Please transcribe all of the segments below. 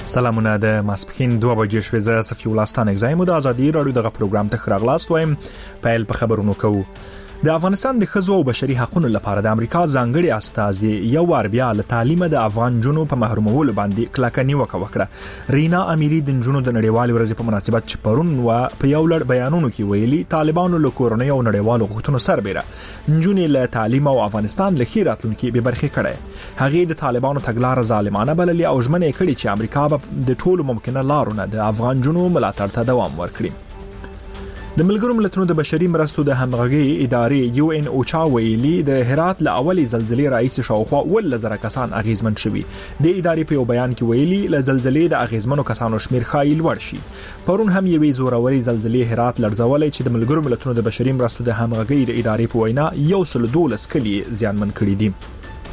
سلامونه د ماسپخین 2 بجې شوې ز صفي ولستان اگزایم د ازادي رادیو دغه پروګرام ته خراغلاست وایم پایل په خبرونو کوو. د افغانستان د ښځو او بشري حقوقو لپاره د امریکا ځانګړي استازي یو وار بیا له تعلیمه د افغان جنونو په محرومولو باندې کلکه نیوکه وکړه. رینا امیری د جنونو د نړیوال ورځې په مناسبت چې پرون و په یو لړ بیانونو کې ویلي طالبانو له کورنۍ او نړیوالو غوښتنو سربېره جنونې له تعلیم او افغانستان له خیراتلونکو به برخه کړي. هغه د طالبانو تګلارې ظالمانه بللي او ژمنه کړې چې امریکا به د ټولو ممکنه لارو نه د افغان جنونو ملاتړ ته دوام ورکړي. د ملګرو ملتونو د بشري مرستو د همغږي ادارې یو ان اوچا ویلي د هرات له اولي زلزلې رئیس شاوخوا 1000 کسان اغیزمن شوي. د ادارې په یو بیان کې ویلي له زلزلې د اغیزمنو کسانو شمیر خایل ور شي. پرون هم یوې زوروري زلزلې هرات لړزولې چې د ملګرو ملتونو د بشري مرستو د همغږي د ادارې په وینا 112 کلی زیانمن کړي دي.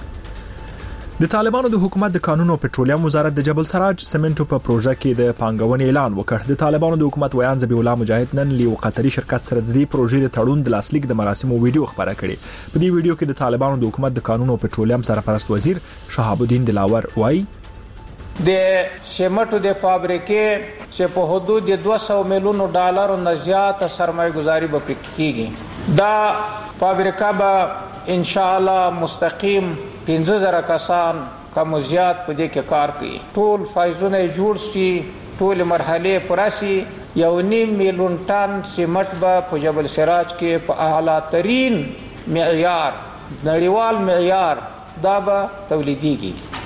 د طالبانو د حکومت د قانون او پټرولیم وزارت د جبل سراج سمنټو په پروژه کې د پانګونې اعلان وکړ. د طالبانو د حکومت ویان ذبیح الله مجاهد نن له قطري شرکت سره د دې پروژې د تړون د لاسلیک د مراسمو ویډیو خبره کړې. په دې ویډیو کې د طالبانو د حکومت د قانون او پټرولیم سرپرست وزیر شهاب الدین دلاور وایي د سمنټو د فابریکې چې په حدود د 200 میلیون ډالر نه زیات سرمایه گذاري به پکېږي. دا فابریکه به ان شاء الله مستقیم 15000 کسان کم زیات په دې کې کار کوي. ټول فایزونه جوړ شي، ټول مرحله پراسي. 1.5 میلیون ټن سیمنټ به په جبل سراج کې په اعلی ترين معیار نړیوال معیار دا به تولیديږي.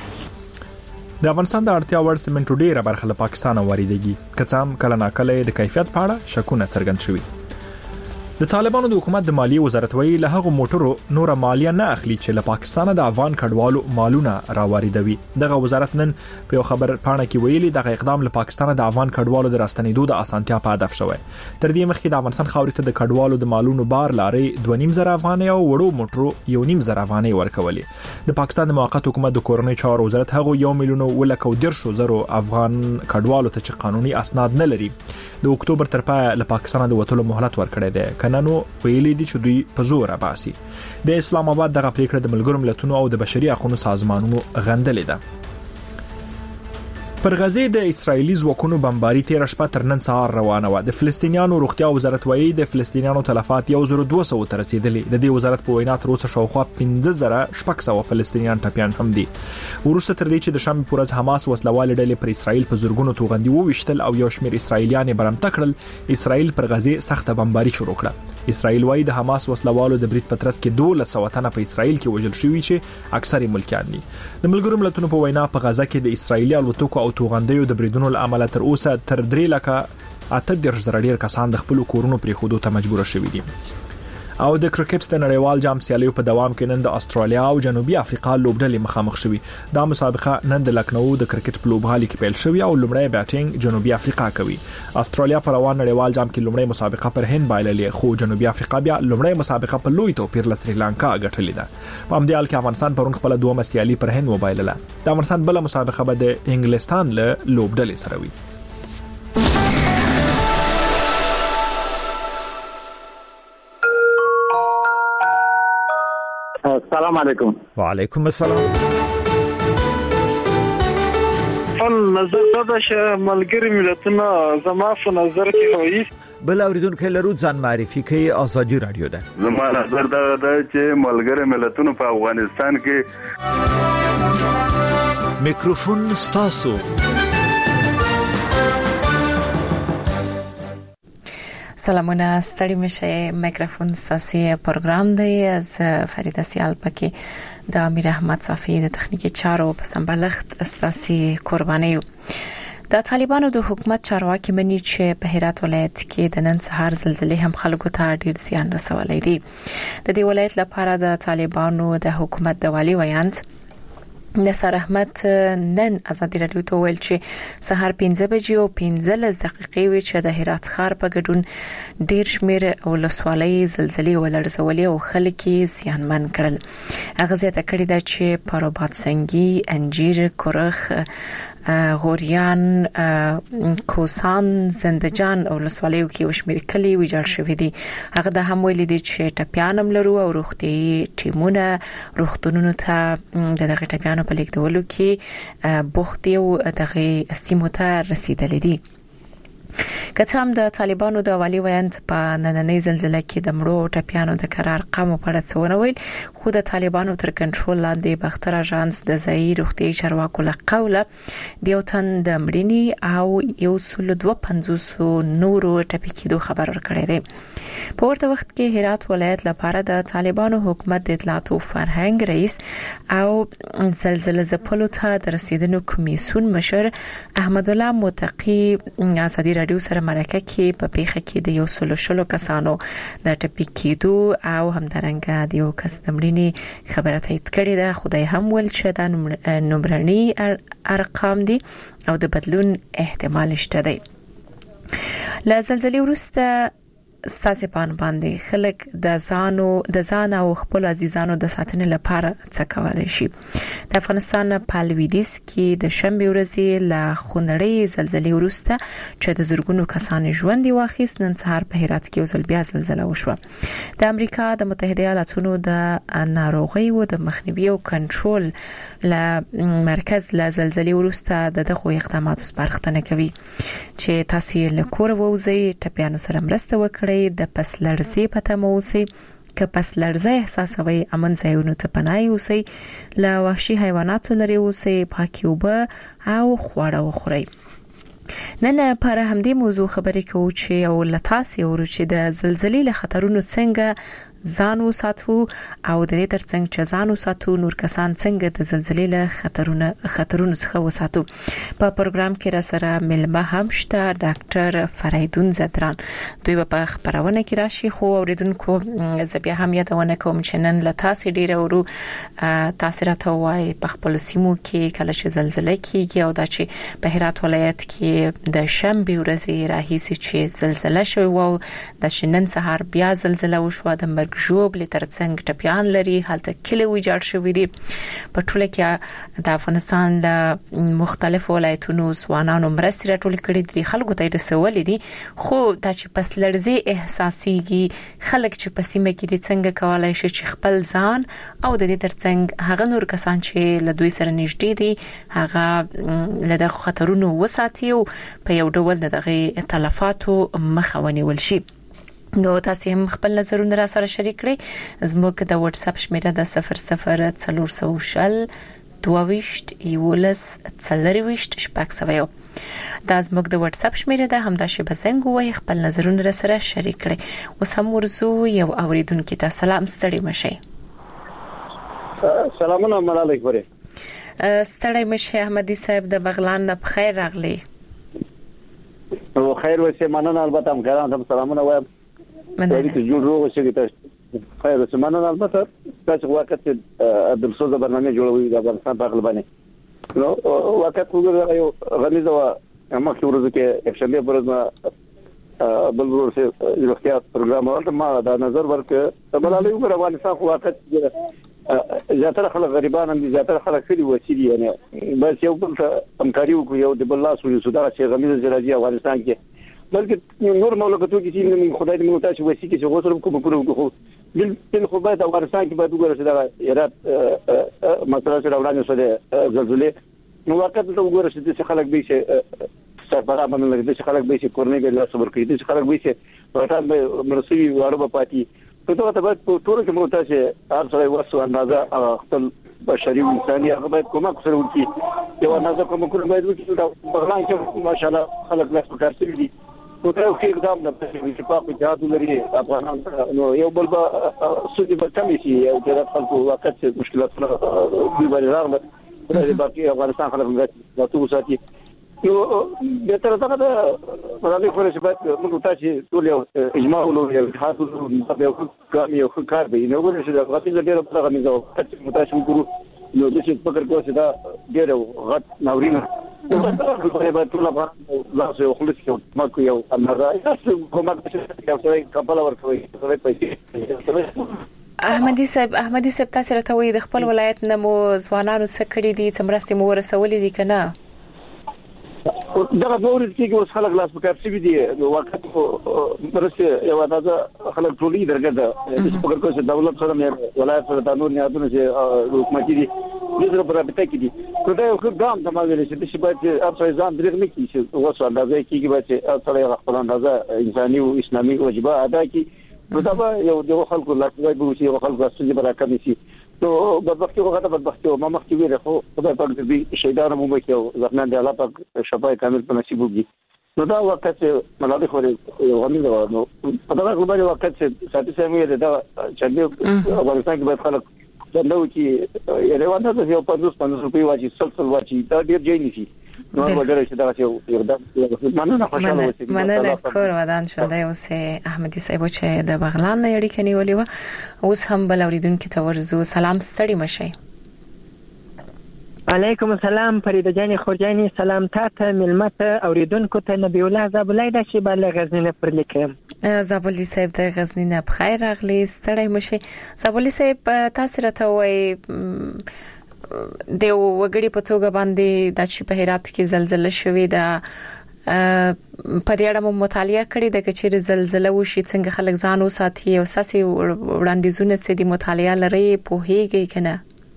د افغانستان د اړتیا وړ سیمنټو ډیره برخه له پاکستان واردېږي. کڅام کله ناکله د کیفیت په اړه شکونه څرګند شوي. د طالبانو د حکومت د مالیې وزارت ویلي له هغه موټرو نور مالیه نه اخلي چې له پاکستان د افغان کډوالو مالونه راواردوي. دغه وزارت نن په یو خبر پاڼه کې ویلي دغه اقدام له پاکستان د افغان کډوالو د راستنېدو د اسانتیا په هدف شوی. تر دې مخکې د افغانستان خاورې ته د کډوالو د مالونو بار لارې 2.5 افغانۍ او وړو موټرو 1.5 افغانۍ ورکولي. د پاکستان د موقت حکومت د کورنۍ چارو وزارت هغه 1,110,000 افغان کډوالو ته چې قانوني اسناد نه لري د اکتوبر تر پای له پاکستان د وټولو مهلت ورکړی دی. کننو ویلي دي چې دوی په زور باسي. د اسلام آباد دغه پریکړه د ملګرو ملتونو او د بشري حقوقو سازمانونو غندلې ده. پر غزه د اسرایلی ځواکونو بمباري 13 شپه تر نن سهار روانه و. د فلسطینیانو روغتیا وزارت وایي د فلسطینیانو تلفات 1200 ته رسیدلي. د دې وزارت په وینا تر اوسه شاوخوا 15600 فلسطینیان ټپيان هم دي. ورسته تر دې چې د شنبه پر ورځ حماس وسلوال ډلې پر اسرایل په زورګونو توغندي وويشتل او یو شمېر اسرایلیان برمته کړل. اسرایل پر غزه سخته بمباري شروع کړه. اسرایل وایي د حماس وسلوالو د برید پترس کې 1200 تنه په اسرایل کې وژل شوي چې اکثر ملکیان دي. د ملګرو ملتونو په وینا په غزه کې د اسرایلی الوتکو او توغندیو د بریدونو لامل تر اوسه تر 3,38,000 ډیر کسان د خپل کورونو پرې خودو ته مجبور شوي دي. او د کرکټ د نړیوال جام سیالیو په دوام کې نن د استرالیا او جنوبي افریقا لوبډلې مخامخ شوي. دا مسابقه نن د لکنو د کرکټ په لوبغالي کې پیل شوې او لومړی بیټینګ جنوبي افریقا کوي. استرالیا پر روان نړیوال جام کې لومړی مسابقه پر هند بایللې، خو جنوبي افریقا بیا لومړی مسابقه په لوی توپیر له سریلانکا ګټلې ده. په همدې حال کې افغانستان پرون خپل دوه سیالي پر هند وبایلله. د افغانستان بل مسابقه به د انګلستان له لوبډلې سره وي. السلام علیکم. وعلیکم السلام. نظر دا چې ملګری ملتونه زما په نظر کې وایي بل اوریدونکو لرو ځان معرفي کوي. ازادي رادیو ده. زما نظر دا چې ملګری ملتونه په افغانستان کې میکروفون ستاسو. سلامونه، ستړي مشه. میکروفون ستاسو پروګرام دی. از فریده سیال پکې د امیر احمد صافی د تخنیکی چارو په سمبالښت ستاسو قرباني. د طالبانو د حکومت چارواکي مني چې په هرات ولایت کې د نن سهار زلزلې هم خلکو ته ډیر زیان رسولې دي. د دې ولایت لپاره د طالبانو د حکومت د والی ویاند نصر احمد نن ازادي رادیو ته ویل چې سهار 5 بجې او 15 دقیقې وی چې د هرات ښار په ګډون ډیر شمیر ولسوالۍ زلزلې ولړزولې او خلک زیانمن کړل. هغه زیاته کړې ده چې پروبات سنگي، انجیر، کورخ، غوریان کوسان زندجان او لسوالیو کې وشمیر کلی ویجاړ شوې دي. هغه د هم ویل دي چې ټپيانم لرو او روغتي ټیمونه روغتونونو ته دغه ټپيانو په لیکدولو کې بوختي او دغه سیمو ته رسیدلې دي. کڅام د طالبانو د والی ویانت په نننۍ زلزلې کې د مړو ټپيانو د قرار قامو په اړه څونه ویل، خو د طالبانو تر کنټرول لاندې بختر اژانس د ځای روغتي چارواکو له قوله د یو تن د مړینې او یو سل 250 نورو ټپي کېدو خبر ورکړی دی. په ورته وخت کې هرات ولایت لپاره د طالبانو حکومت د اطلاعات او فرهنګ رئیس او زلزلې ځپلو ته د رسیدنو کمیسیون مشر احمد الله متقی ازادي رادیو سره مرکه کې په پیښه کې د یو سلو کسانو د ټپي کېدو او همدارنګه د یو کس د مړینې خبره تایید کړې ده. خدای هم ول چې د نمرني ارقام دي او د بدلون احتمال شته دی. له زلزلې وروسته ستاسو باندې خلک د ځان او خپل عزیزانو د ساتنې لپاره څه کولای شي؟ د افغانستان په لویدیځ کې د شنبه ورځې له خونړۍ زلزلې وروسته چې د زرګونو کسانو ژوند واخیست، نن سهار په هرات کې یو ځل بیا زلزلہ وشوه. د امریکا د متحده ایالاتونو د ناروغي او د مخنیوي او کنټرول له مرکز له زلزلې وروسته دغه اقدامات سپارښتنه کوي چې تاسو له کور ووځئ، ټپيانو سره مرسته وکړئ، د پس لړزې په تمه اوسئ، که پس لړزه احساسوي امن ځایونو ته پناه اوسئ، له وحشي حیواناتو لري اوسئ، پاکي اوبه او خواړه وخورئ. نن پر همدې موضوع خبرې کوو چې او لتاسي ورو چې د زلزلې له خطرونو څنګه ځان وساتو او د دې ترڅنګ چې ځان وساتو نور کسان څنګه د زلزلې له خطرونو څخه وساتو. په پروګرام کې را سره ملمه هم شته ډاکټر فریدون زدران. دوی په خبرونه کې راشي، خو اوریدونکو زبیا هم یادونه کوم چې نن لتاسي ډیره ورو تاثیرات وای په خپل سیمو کې کله چې زلزلې کېږي او دا چې په هرات ولایت کې د شنبه ورځې راهیسي چې زلزلہ شوی و د شنن سهار بیا زلزلہ وشو د ژوبل ترڅنګ ټپيان لري، حالت کلی ویجاړ شوی دی. په ټوله کې د افغانستان د مختلفو ولایتونو ځوانانو مرستې راټول کړي دي، خلکو ته رسولې دي، خو د چې پس لړزې احساسيږي خلک چې په سیمه کې دي څنګه کولای شي چې خپل ځان او د دې ترڅنګ هغه نور کسان چې له دوی سره نږدې دي هغه له دغه خطرونو وساتي او په یو ډول دغه تلفاتو مخه ونیول شي. نو تاسو هم خپل نظرونه را سره شریک کړئ. زموږ د واتس اپ شمیره د 0040 22 یولس 40 شپږ دا زموږ د واتس اپ شمیره ده، همدا شی بزنګ وای خپل نظرونه را سره شریک کړئ. اوس هم ورزو یو اوریدونکو ته سلام ستړي مشه. سلامونه ملالۍ غوري. ستړي مشه احمدي صاحب د بغلان نه بخیر راغلی. او خیر وسه مننه البته هم ګران سلامونه وایم. مننه ته جوړ روغ شي ته خیر وسه مننه البته تاسو وخت د بلسوزه برنامه جوړوي د افغانستان په اړه باندې. نو وخت وګورئ یو غلیظه ما کې ورځ کې شنبه ورځ بلور سه روغتیا پروګرام ورته ما دا نظر ورکړ ته ملالۍ وګوره افغانستان خو وخت زیاتره خلک غریبان هم دي، زیاتره خلک کلی وسیلی یعنی بس یو بل ته همکاري وکړو، یو د بل لاس ویسو دا چې غمیزه جراجي افغانستان کې بلکې نور مملکتو کې چې خدای دې موږ تاسو وسی کې غوښتل کوم کړو بل خو باید افغانستان کې باید وګورئ چې دا هرات مسله سره وړاندې سره زلزلې نو وخت ته وګورئ چې خلک به شي سربرا باندې لګي چې خلک به شي کورنۍ به لاس ور کوي چې خلک به شي ورته مرسي واره په پاتې په توګه ته باید په ټول کې موږ تاسو هر څه وسو اندازه خپل بشري انساني هغه باید کومک سره وکړي یو اندازه کوم کول باید وکړي دا بغلان کې ماشاءالله خلک لاس په کار کوي دي نو ته خو اقدام نه پېژنې چې په جهاد لري افغانان نو یو بل سودي په کمی شي او د خلکو وخت مشکلات نه دی باندې راغله د باقي افغانستان خلک موږ تاسو ساتي یو به تر څنګه د ملالۍ خو چې باید موږ تاسو ټول یو اجماع ولرو یو حاصل یو کار یو کار دی نو ورته چې غاټي ډېر په هغه نظام چې متاسم ګورو نو د څه فکر کوو چې دا ډېر غټ ناورین نو په باید ټول افغان لاس یو خلک ما کو یو امره تاسو کومه چې تاسو کپل ورکوي سره پیسې احمدي صاحب تاسو راته وایي د خپل ولایت نه مو ځوانانو سره کړی دي چې مرستې مو ورسولې دي کنه دا ډول کې اوس خلک لاس په کار شي دي وخت مرسته یو اندازه خلک ټولي درګه ده چې په کوم څه دولت سره مې ولایت سره د نور نیادونه چې حکومت دي دغه په رابطه کې دي نو دا یو ګام د ماویل چې باید اصل ځان درې نه کیږي اوس اندازه کېږي چې اصل خپل اندازه انساني او اسلامي واجبات ادا کړي نو دا به یو د خلکو لاسوي به شي خلکو اصلي برکت شي نو بدبختي وغته بدبختي او ما مخکې ویل خو خدای پاک دې شهیدانو مو مکه او زخمان دې الله پاک شفای کامل په نصیب وکړي نو دا وخت ملالي خو یو غمی دا نو په دا غوړي وخت چې ساتي سمې دا چې افغانستان کې به خلک دا نو چې یو اندازه یو 50 روپۍ واچي سلسل واچي دا ډیر ځای نشي نو وګورئ چې دا یو د مننه خوشاله اوسئ مننه کور ودان شوه اوس احمدي صاحب چې د بغلان نه اړیکه نیولې و اوس هم بل اوریدونکو ته ورزو سلام ستړي مشي علیکم السلام فریده جان خورجانی سلام تاسو ملمت اوریدونکو ته نبی الله زابلای د شی بل غزنینه پر لیکم زابلی صاحب د غزنینه بخیر راغلی ستړي مشي زابلی صاحب تاسو راته وای د وګړي په توګه باندې د شي په هرات کې زلزلہ شوې ده په دې اړه مو مطالعه کړې ده چې زلزلہ وشي څنګه خلک ځان وساتي او ساسي وړاندیزونه څه دي مطالعه لري په هیګي کنه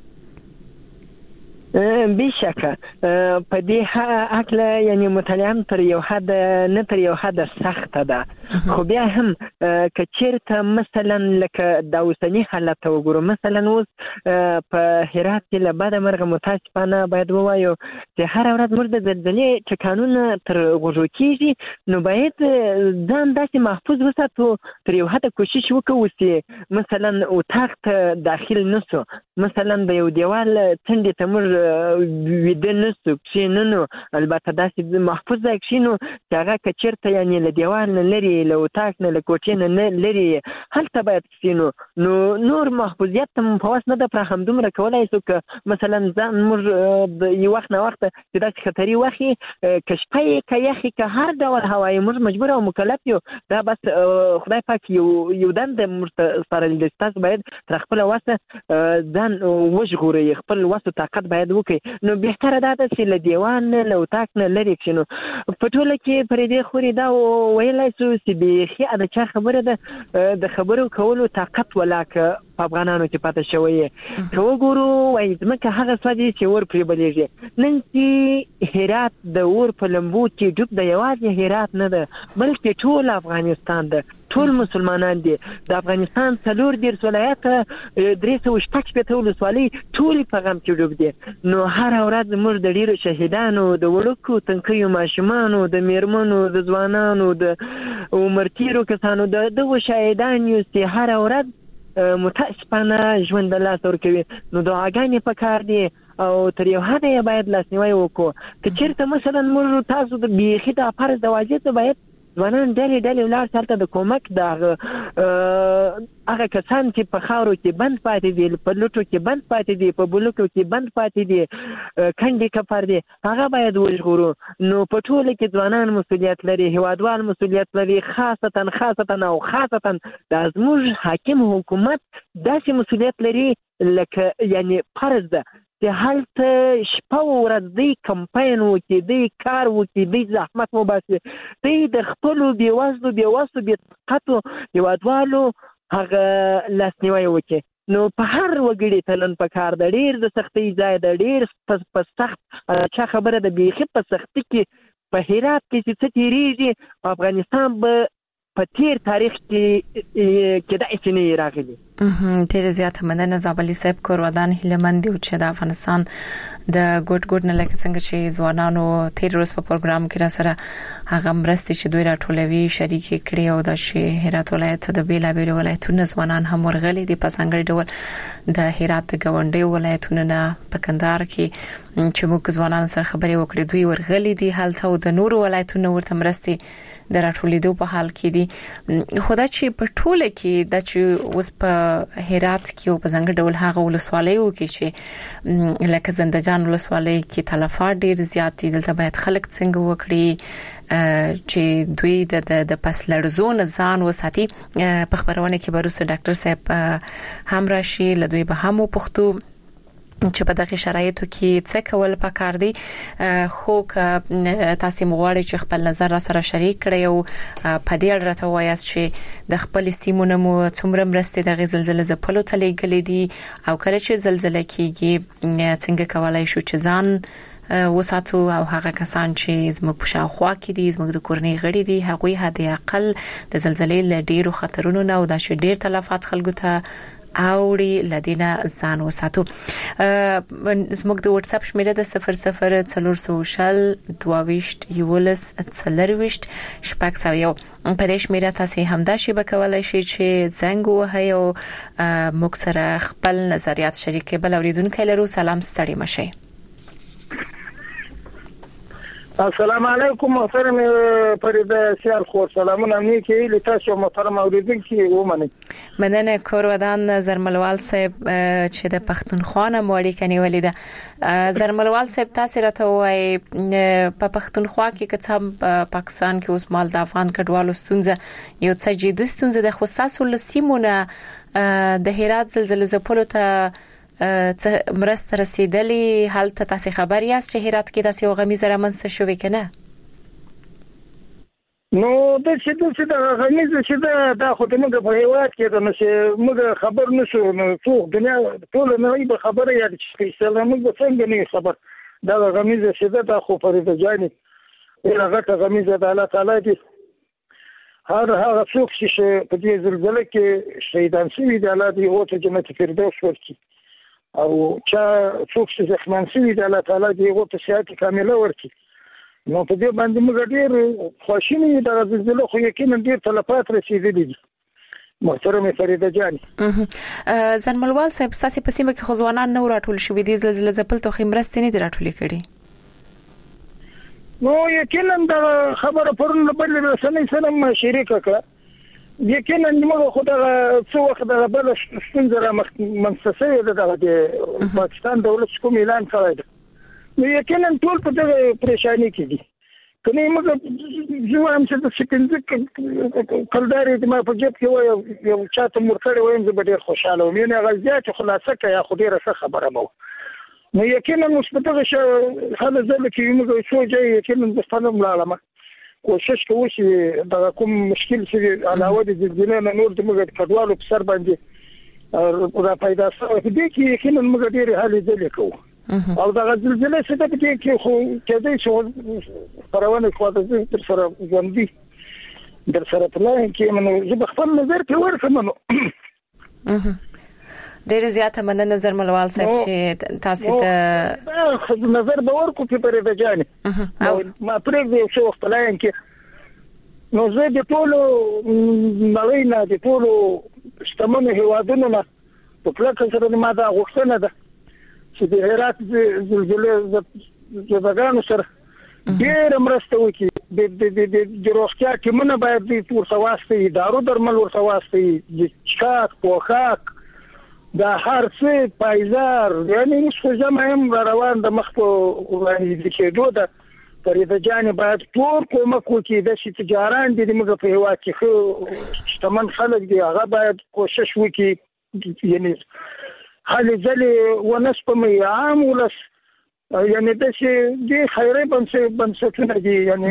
بشکه په دې اکله یعنی مطالعه تر یو حد نه تر یو حد سخت ده خو بیا هم کچیرته مثلا لکه د اوسنی حالت وګورو مثلا اوس په هرات کې لبد مرغه متاسفانه باید ووایو چې هر ورځ مرده زلزلې چې قانون تر غوږو کیږي نو باید ځان داسې محفوظ وساتو تر یو حد کوشش وکړو چې مثلا اتاق ته داخل نسو مثلا د یو دیوال څنډې ته موږ ویده نسو کښینو البته داسې محفوظ ځای کښینو چې هغه کچیرته یعنی له دیوال نه لري له اتاق نه له کوټې نه لري هلته باید کښینو نو نور محفوظیت ته په وس نه ده پر همدومره کولای شو که مثلا ځان موږ د یو وخت نه وخت چې داسې خطري وخی کشپه که یخی که هر ډول هوایي موږ مجبور او مکلف یو دا بس خدای پاک یو دنده موږ سپارلی دی تاسو باید تر خپله وسه ځان وژغورئ خپل وسو طاقت باید وکړي نو بهتره دا ده چې له دیوال نه له اتاق نه لرې کښینو په ټوله کې پرې دې خورې دا ویلی شو چې بیخي د چا خبره ده د خبرو کولو طاقت ولاکه په افغانانو کې پاته شوی که وګورو وایي ځمکه هغه سوځي چې اور پرې بلیږي نن چې هرات د اور په لمبو کې ډوب د یوازې هرات نه ده بلکې ټول افغانستان ده ټول مسلمانان دي د افغانستان 40 ولایت 360 ولسوالۍ ټول په غم کې ډوب دي نو هر ورځ موږ د ډیرو شهیدانو د وړوکو تنکیو ماشومانو د میرمنو د ځوانانو د عمرتیرو کسانو دغه شهیدان یو چې هر ورځ متاسفانه ژوند د لاس ورکوي نو دعاګانې پکار دي او تر یو حد باید لاسنیوي وکړو که چیرته مثلا موږ تاسو د بیخي د فرض د واجب باید ځوانان ډلې ولاړ سره د کومک د هغه کسان چې په خاورو کې بند پاتې دي په لوټو کې بند پاتې دي په بلوکو کې بند پاتې دي کندې کفر دي هغه باید وژغورو نو په ټوله کې ځوانان مسؤلیت لري هیوادوال مسؤلیت لري خاصتا د زموږ حاکم حکومت داسې مسؤلیت لري لکه یعنی فرض ده چې هلته شپه ورځ دی کمپاین وکړي دی کار وکړي دی زحمت وباسي دی د خپلو بېوزلو بېطاقتو هېوادوالو هغه لاسنیوی وکړي نو په هر وګړي تلن پکار ده ډېر د سختۍ ځای ده ډېر په سخت چا خبره ده بیخي په سختي کې په هرات کې چې څه تېرېږي افغانستان به په تیر تاریخ کې داسې نه راغلی ډېر زیاته مننه زابلی صاحب کور ودان هیلمن دی چې د افغانستان د ګډ نه لکه څنګه چې ځوانانو تیر ورځ په پروګرام کې را سره هغه مرستې چې دوی راټولوي شریک کړي او د هرات ولایت د بیلابیل ولایتونو ځوانان هم ورغلي دي په څنګه ډول د هرات غونډې ولایتونو نه په کندهار کې چې موږ ځوانانو سره خبرې وکړې دوی ورغلي دي هلته او د نور ولایتونو ورته مرستې د راټولېدو په حال کې دي خدای چې په ټوله کې د چې اوس په هرات کې او په څنګه ډول هغه ولسوالیو کې چې لکه زندهجان ولسوالۍ کې تلفات ډیر زیات دي دلته باید خلک څنګه وکړي چې دوی د پس لړزون ځان وساتي په خبرونه کې بروسه ډاکټر صاحب هم راشي لدوی به هم پښتو چې په دغه شرایطو کې څه کول پکار دي خو تاسو مغواړئ چې خپل نظر را سره شریک کړئ او په دې اړه راته وایاست چې د خپل سیمونو مو څومره مرسته د زلزلې زپلو ته لګلې دي او کله چې زلزلې کېږي څنګه کولای شو چې ځان وساتو او هغه کسان چې زموږ په شاوخوا کې دي زموږ د کورنۍ غړي دي هغوی هدي اقل د زلزلې له ډیرو خطرونو نه او د ډیر تلفات خلکو ته اوړي لدینا ځان وساتو. زموږ د واتس اپ شمیره د 00 22 یولس څلرويشت شپږ سویو په دې شمیره تاسو همدا شی وکولای شئ چې زنګ وهي او موږ سره خپل نظریات شریک بل اوریدونکو لرو. سلام ستړي مشه. السلام علیکم محترم فرید سیال خور سلامونه نیکی لتاسو محترم اوریدونکو ومنه. مننه کور ودان زرملوال صاحب چې د پښتونخوا نه موړی کني ولیده. زرملوال صاحب تاسو راته وای په پښتونخوا کې کڅم پاکستان کې اوس مال د افغان کډوالو ستونزه یو څه جدي ستونزه د خصاصو لسیمونه د هرات زلزلې زپلو ته مرسته رسیدلې حالت تاسو خبر یاست چې هرات کې تاسو غمیزه رامنځته شوې کنه؟ نو د څه د غمیزه چې دا خو موږ په هیواد کې د نشه موږ خبر نشو نو ټول دنیا ټول نه به خبره یاد چې اسلام موږ څنګه نه خبر دا غمیزه چې دا خو فرید جاني هغه غمیزه د الله تعالی دی. هغه څوک چې په دې زلزلې کې شهیدان شوي دي الله دې او ته جنت فردوس ورکړي او چا څوک چې زخمان شوي دي الله تعالی دې او ته صحت کامله ورکړي. نو په دې باندې موږ ډېر خوشاله یو د زلزلې خو یقینا ډېر تلفات رسیدلي دي محترم فرید جان. زنملوال صاحب تاسو په سیمه کې خزوانان نو راټول شوي دي زلزلې زپل ته خمرست نه دي راټول کړي. نو یقینا د خبره پرونه بل رسنۍ سره ما شریکه کړه یقینا موږ خو دا څو وخت د بل ستونزه را منځته د پاکستان دولت کوم اعلان کړی دی. نو یقینا ټول په دغه پریشانی کې دي. کني موږ زه هم چې د سکندر کلداري د ما په جيب کې یو چاته مرکړی وایم زه ډېر خوشاله وم نه غزيات خلاصه کړه خو ډېر ښه خبره مو. نو یقینا مثبت شې هله زله کې موږ څو ځای یقینا د فنم لاله کوشش کوو چې دا کوم مشکل چې علاوه د زلزلې نه نور د موږ کډوالو په سر باندې را پیدا شوی دی کې یقینا موږ ډېر حالې ځلې کوو او دا زلزلې څه د کې خو کېدای شي پرونه خو د تر سره ژوندۍ در سره پلان کې منو زه خپل نظر په ورکم نو ډېر زیاته مننه زرملوال صاحب چې تاسو ته نظر به ورکو په پرې د جاني ما پرې یو څه وخت لاین کې نو زه د ټولو نړۍ نه د ټولو شتمنو هیوادونو نه په پلاک سره ما دا غوښتنه ده چې د هرات زلزلې زبګانو سره ډېر مرسته وکړي د روغتیا ټیمونه باید د ورته واسطه دارو درمل ورته واسطه د چاک پوخاک دا هر څه پایزار یعنی څه زمهم روان د مخ په وړاندې کېدو ده فرید جان باید ټول کومک وکړي د تجاران د موږ په هوا کې خو شتمن خلک دی هغه باید کوشش وکړي یعنی حال ځلې ونسپمي عام ولس یعنی د دې خیري بنسټونه دي یعنی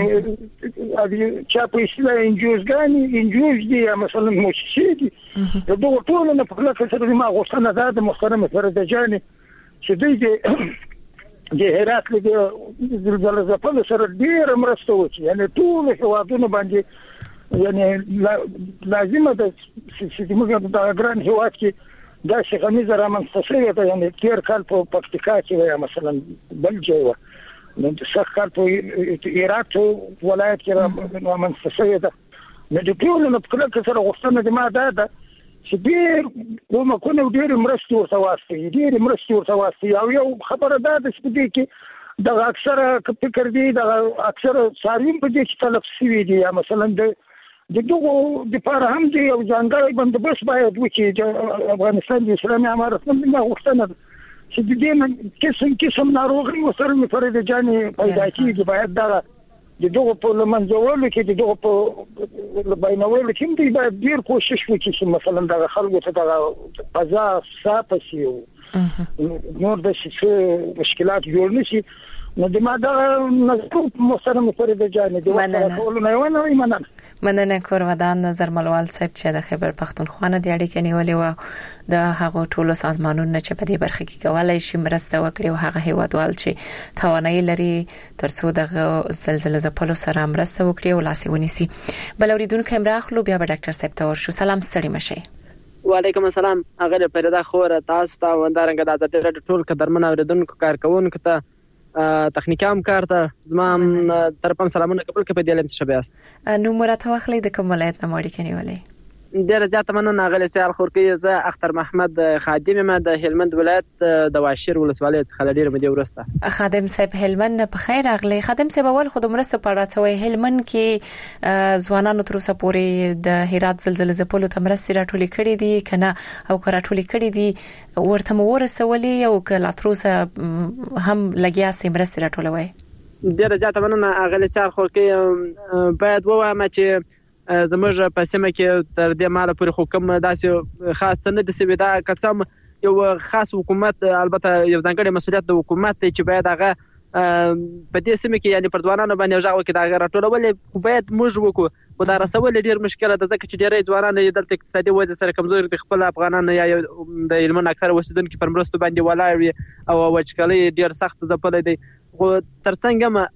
چا په اصطلاح انجوز دي مثلا موسسې دي د دوه ټولو نه په لکه سره ما غوښتنه ده د محترم فرید جان چې دوی د هرات له زلزلې زپلو سره ډېر مرسته وکړي یعنی ټول هیوادونو باندې یعنی لازمه ده چې موږ د ګران هیواد کې دا چې غمیزه رامنځته شوې ده یعنی تیر کال په پکتیکا کې مثلا بل ځای و نو د څخه کال په هرات ولایت کې رامنځته شوې ده نو د ټول نه په کله سره غوښتنه د ما ده چې ډېر کومه ډېر مرستې ورته واسطي او یو خبره ده چې دې کې د اکثره فکر دي د اکثره ساروین په دې کې طلب شوی دي مثلا د دغه د لپاره هم دی او ځانګړی بندوبست باید وکړي د افغانستان د اسلامي امارت نه غوښتنه چې د دې قسم ناروغي وسره فرید جان پیدا کیږي باید دا د دغه په منځولو کې د دغه په بینولو کې باید ډیر کوشش وکړي چې مثلا د خلکو ته د فضا صاف شي نور د څه مشکلات جوړ نشي نو د ماده نظر محترم فرید جان دی ټول نه مننه کورودان نظر ملوال صاحب چې د خیبر پختونخوا د اړیکې نیولې و د هغه ټولو سازمانونو چې په دې برخه کې کولای شي مرسته وکړي او هغه هیوادوال چې توانایي لري ترڅو د زلزلې ځپلو سره مرسته وکړي او لاس ونیسي بل اوریدونکو امراخلو بیا به ډاکټر صاحب ته ورشو سلام ستړي مشه وعلیکم السلام هغه پیدا خور تاسو ته وندارنګ د ازادي ټول قدرمن اوریدونکو کارکونکو ته تخنیکام کارته زمام طرفم سلامونه قبول کړئ د علم شبياس نو مرته واخلې د کوم ولایت نه مړی کنيولې ډیره زیاته مننه غلی سیال خورکی زه اختر محمد خادم ما د هلمند ولایت د واشیر ولسوالۍ څخه ډیره مده ورسته خادم صاحب هلمند په خیر اغلی خادم صاحب اول خود مرسته پړاڅوي هلمند کې ځوانانو تر اوسه پورې د هرات زلزلې ځپلو تمرسته راټولې کړې دي کنه او راټولې کړې دي ورته ورسولې او کله تر اوسه هم لګیا سي مرسته راټولوي ډیره زیاته مننه غلی سیال خورکی باید ووایم چې زموږ په سیمه کې تر دې ماله پورې حکم داسې خاص نه د سوي دا کتم یو خاص حکومت البته یو ځانګړی مسؤلیت د حکومت چې باید هغه په دې سیمه کې یعنی پر ځوانانو باندې ژغ وکړي دا راټولول باید موږ وکړو خو دا رسول ډیر مشکله ده ځکه چې ډیرې ځوانان د اقتصادي وضع سره کمزوري دي خپل افغانان یا د علم اکثر اوسیدونکو پر مرستو باندې ولاړ او وچکلي ډیر سخت ځپلې دي خو ترڅنګ ما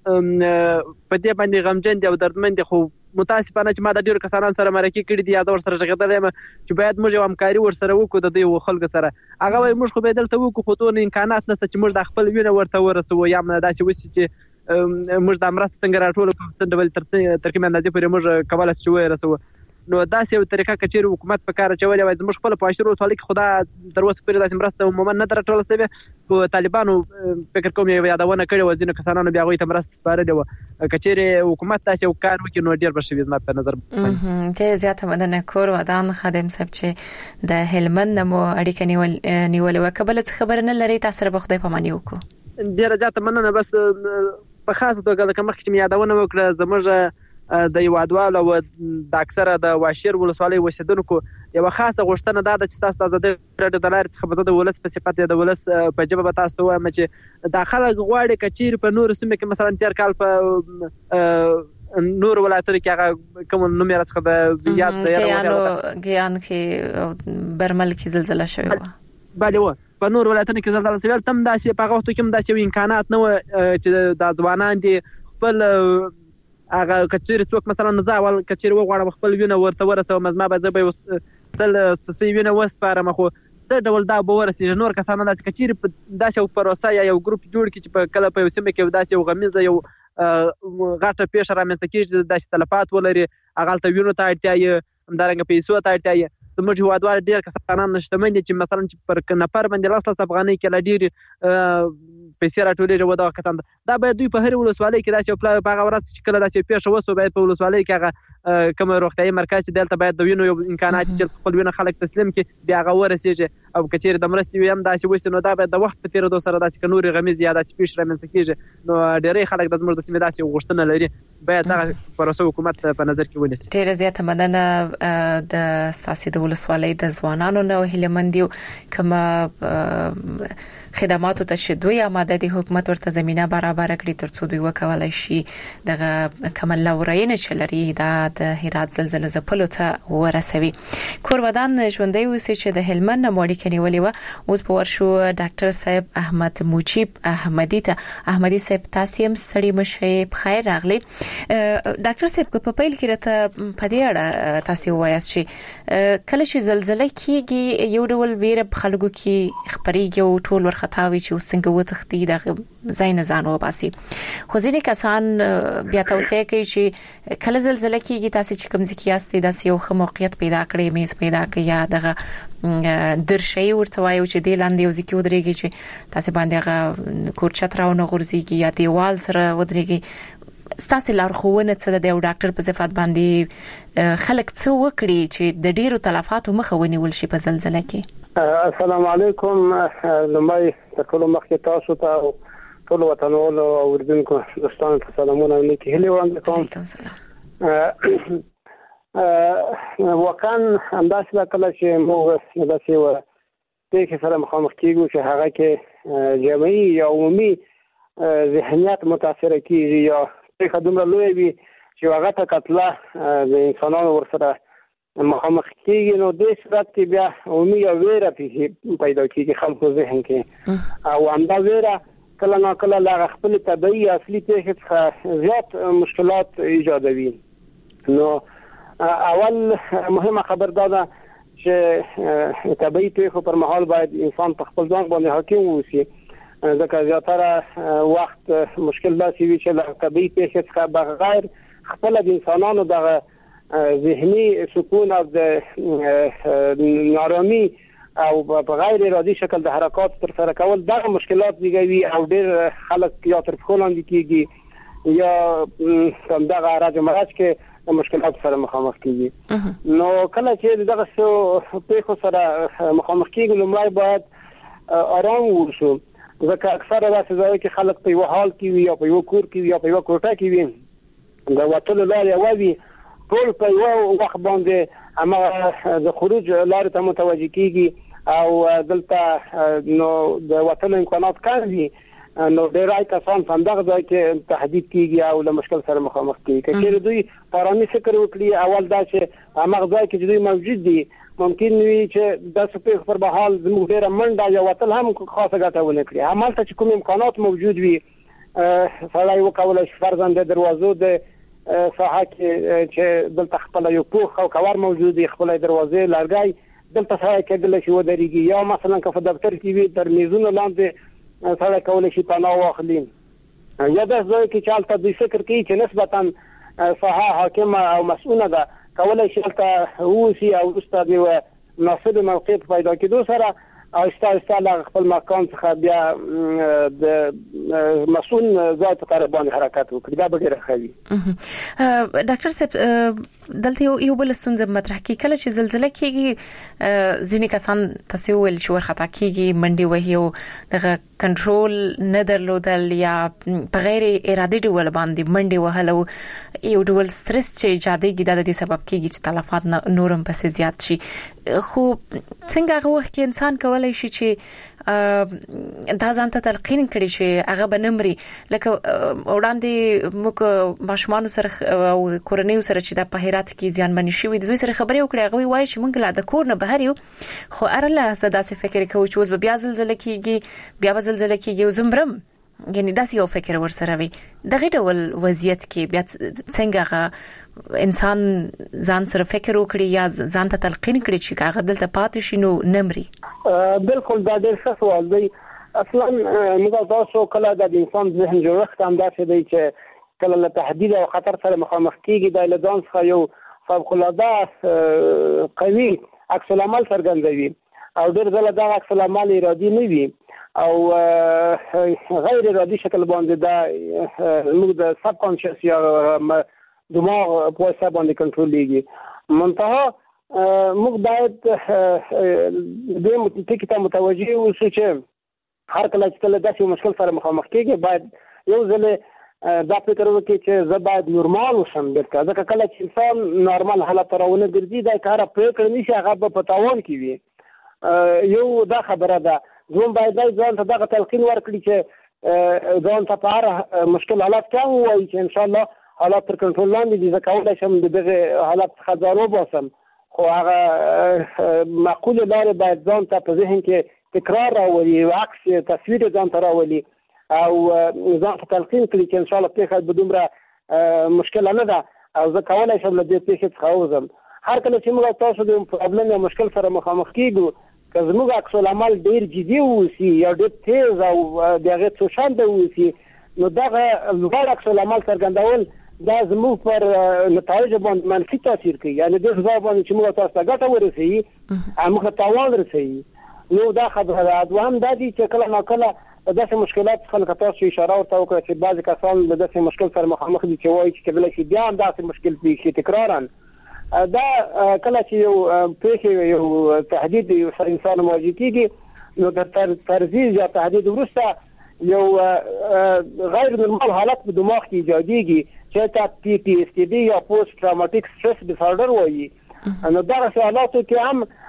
په دې باندې غمجن دي او دردمن دي خو متاسفانه چې ما د ډیرو کسانو سره مرکه کړې دي یا د ور سره ژغېدل چې باید موږ همکاري ور سره وکړو د دې خلکو سره هغه وای موږ خو به دلته وکړو خو ټول امکانات نشته چې موږ د خپل وینه ورته ورسو یا داسې وسی چې موږ د مرسته څنګه راټول کوو ډول ترکیب اندازې پورې موږ کولای شو ورسو نو داسې یو طریقه کچېر حکومت په کار چولې وای موږ خپل پاشرو ټول کې خدا تر اوسه پورې داسې مرسته عموما نه درټول سوي او طالبانو فکر کوم یادونه کړې و ځینې کسانو بیا غوي ته مرسته سپارلې و کچېر حکومت تاسو کار وکړي نو ډیر بشوي زما په نظر ډیر زیاته مدنه کور ودان خادم صاحب چې د هلمند مو اړیکه نیول وکبل خبر نه لري تاسو به خدای پاماني وکړو ډیر زیاته مننه بس په خاص توګه د کمخ چې یادونه وکړه زموږ د یوادوال او د اکثره د واشیر ولسوالۍ وسیدونکو یو خاصه غوښتنه ده چې تاسو د ازادي د لارې څخه د ولس په صفت د ولس په جبه تاسو وایم چې داخله غواړي کچیر په نور سیمه کې مثلا تیر کال په نور ولایتونو کې هغه کوم نوم یې راڅخه د یاد دی ګیان کې برمل کې زلزلہ شوی و بله و په نور ولایتونو کې زلزلہ شوی تم داسې په وخت کې داسې امکانات نه و چې د ځوانان دي خپل هغه کچیر څوک مثلا نه ځاول کچیر وغواړم خپل وینه ورته ورسوم مزما به زبې سل سې وینه وسپارم خو د ډول دا به ورسې نور کسانو د کچیر داسې پروسه یا یو ګروپ جوړ کی چې په کله په سیمه کې داسې یو غمیزه یو غاټه پیښه رامنځته کیږي داسې تلفات ولري هغه ته وینو ته اړتیا همدارنګه پیسو ته اړتیا زموږ هیوادوال ډیر کسانان نشته دي چې مثلا چې پر نفر باندې لاس افغانۍ کې ډیر پیسې راټولېږي و دا کتان دا باید دوی په هر ولسوالۍ کې داسې په هغه ورځ چې کله داسې پیښه وسو باید په ولسوالۍ کې هغه کوم روغتيایي مرکز چې دلته باید د وینو امکانات چې خپل وینه خلک تسلیم کړي بیا هغه ورسېږي او کچېر د مرستې هم داسې وسی نو دا باید د وخت په تیرېدو سره داسې کنوري غمیز یا داسې پیښه رامنځته کیږي نو ډېری خلک د زموږ د سیمې داسې غوښتنه لري باید دا پروسه حکومت په نظر کې ونیسي ډېر زیاته مننه د ساسي د ولسوالۍ د ځوانانو نو هلمندیو کوم خدماتو ته شدوی آماده دي حکومت ورته زمينه برابر کړي ترڅو دوی وکولای شي دغه کمل لورین چې لري د هرات زلزلې ځپلو ته ورسوي کورودان ژوندۍ اوسې چې د هلمند موړي کني ولې و اوس په ورشو ډاکټر صاحب احمد مجيب احمدي صاحب تاسو هم ستړي مشه په خیر راغلي ډاکټر صاحب په پیل کې راته په دې اړه تاسو وایاست چې کله چې زلزلې کیږي یو ډول ویره په خلکو کې خبريږي او ټول خطاوي چې څنګه وتختی د زین ځان وباسي خو ځینې کسان بیا توصیه کوي چې کله زلزلې کیږي تاسو چې کوم ځکه یاستئ د یو خو موقعیت پیدا کړئ میز پیدا کړئ یا دغه درشي ورته وایو چې د لاندې یو ځکه ودرېږي چې تاسو باندې هغه کورچت راونه غورځيږي یا دیوال سره ودرېږي ستاسو لارښوونه څه ده د ډاکټر په صفات باندې خلک څه وکړي چې د ډیرو تلفاتو مخه ونیول شي په زلزلې کې السلام علیکم لمای ټول مخکې تاسو ته ټول وطنوالو او اوریدونکو دوستانو ته سلامونه نیکی هلي وړاندې کوم واقعا همداسې کله چې موږ داسې پیښې سره مخامخ کیږو چې هغه کې جمعي یا عمومي ذهنیت متاثر کیږي یا پیښه دومره لوی وي چې هغه ته قتله د انسانانو ورسره مخامخ کیږي، نو د صورت کې بیا عمومي یا ویره پیدا کیږي خلکو ذهن کې، او همدا ویره کله نا کله لا خپل طبيعي اصلي پیښې څخه زیات مشکلات ایجادوي. نو اول مهمه خبر ده چې طبيعي پیښو پر مهال باید انسان په خپل ځان باندې حاکم اوسي، ځکه زیاتره وخت مشکل داسې وي چې له طبيعي پیښې څخه بغیر خپل د انسانانو دغه ذهني سکون او د نارامي او په غیر ارادي شکل د حرکات تر سره کول دغه مشکلات زیږوي، او ډېر خلک یا تر پښو لاندې کیږي یا دغه راج مرج کې مشکلات سره مخامخ کیږي. نو کله چې دغه پیښو سره مخامخ کیږي لومړی باید آرام وشو، ځکه اکثره داسې ځای کې خلک په یو حال کې وي یا په یو کور کې وي یا په یو کوټه کې وي، د وتلو لارې یوه وي، ټول په یو وخت باندې هماغه د خروج لارې ته متوجه کیږي او دلته نو د وتلو امکانات کم وي، نو ډیری کسان په دغه ځای کې تهدید کیږي او له مشکل سره مخامخ کیږي. که دوی آرامي فکر وکړي اول دا چې هغه ځای کې دوی موجود دي، ممکن وي چې د سپېخ پر بحال زموږ ډیره منډه یا وتل هم خاصه ګټه ونه کړي. همالته چې کوم امکانات موجود وي سړی وکولای شي فرضاً د دروازو د ساحه کې چې دلته خپل یو پوخ او کور موجود وي، خپل دروازې لرګي دلته سړی کېدل شي ودرېږي، یا مثلا که په دفتر کې وي تر میزونو لاندې سړی کولی شي پناه واخلي، یا داسې ځای کې چې هلته دوی فکر کوي چې نسبتا ساحه حاکمه او مسؤوله ده، کولی شي هلته واوسي او وروسته د یوه مناسب موقع په پیدا کېدو سره آهسته آهسته له خپل مکان څخه بیا د مسؤل ځای په طرف باندې حرکت وکړي. دا به ډېره ښه وي. ډاکټر صاحب دلته یو بل ستونزه مطرح کیږي، کله چې زلزلہ کیږي ځینې کسان تاسو ویل چې ورخطا کیږي، منډي وهي او دغه کنټرول نه درلودل یا په غیر ارادي ډول باندې منډي وهل او یو ډول سټرس چې ایجادېږي د دې سبب کیږي چې تلفات نورم پسې زیات شي. خو څنګه هغه وخت کې انسان کولای شي چې دا ځان ته تلقین کړي چې هغه بنمري، لکه وړاندې موږ ماشومان سره او کورنۍ سره چې د پهرات کې ځانمنې شوی د دوی سره خبرې وکړې، هغه وایي چې موږ لا د کور نه بهر یو، خو ارله داسې فکر کوي چې اوس بیا زلزلہ کیږي، بیا زلزلہ کیږي او زمرم، یعنی داسې یو فکر ورسره وي. دغه ډول وضعیت کې بیا څنګه انسان ځان سره فکر وکړي یا ځان ته تلقین کړي چې هغه دلته پاتې شي نو نمري؟ بالکل دا ډېر ښه سوال دی. اصلا موږ تاسو کله د انسان ذهن جوړښت هم داسې دی چې کله له تهدید او خطر سره مخامخ کیږي، د له ځان څخه یو فوق العاده قوي عکس العمل څرګندوي، او ډېر ځله دا عکس العمل ارادي نه وي او غیر ارادي شکل باندې دا موږ د سب کانشس یا دماغ په واسطه باندې کنټرولېږي. منتها موږ باید د ټکي ته متوجه اوسو چې هر کله چې داسې مشکل سره مخامخ کېږي باید یو ځل دا فکر وکړي چې زه باید نورمال اوسم بیرته، ځکه کله چې انسان نورمال حالت ته راونه ګرځي دا کار پرېکړه نشي، هغه به په تاوان کې وي. یو دا خبره ده. دوم باید ځان ته دغه تلقین ورکړي چې ځان ته په هر مشکل حالت کې ووایي چې انشاءالله حالات تر کنټرول لاندې دي، زه کولی شم د دغه حالت څخه ځان وباسم. خو هغه معقولې لارې باید ځان ته په ذهن کې تکرار راولي، عکس تصویر ځان ته راولي او ځان ته تلقین کړي چې انشاءالله پیښه به دومره مشکله نه ده او زه کولی شم له دې پیښې څخه ووځم. هر کله چې موږ تاسو د پرابلم یا مشکل سره مخامخ کیږو، که زموږ عکس العمل ډېر جدي واوسي یا ډېر تیز او د هغې څو شانده واوسي، نو دغه لوړ عکس العمل څرګندول دا زموږ پر نتایج باندې منفي تاثیر کوي، یعنی د ځای باندې چې موږ تاسو ته ګټه ورسوي موږ تاوان رسوي. نو دا خبره ده. دوهم دا دي چې کله ناکله داسې مشکلات څخه تاسو اشاره ورته وکړه چې بعضې کسان د داسې مشکل سره مخامخ دي چې وایي چې کېدلی شي بیا هم داسې مشکل پیښ شي تکرارا. دا کله چې یو پیښې یو تهدید یو سره انسان مواجه کېږي، نو د ترزیز یا تهدید وروسته یو غیر نورمال حالت په دماغ کې ایجادېږي چې ته PTSD یا پوسټ ټراوماتیک سټرس ډیسارډر وایي. نو دغه حالاتو کې هم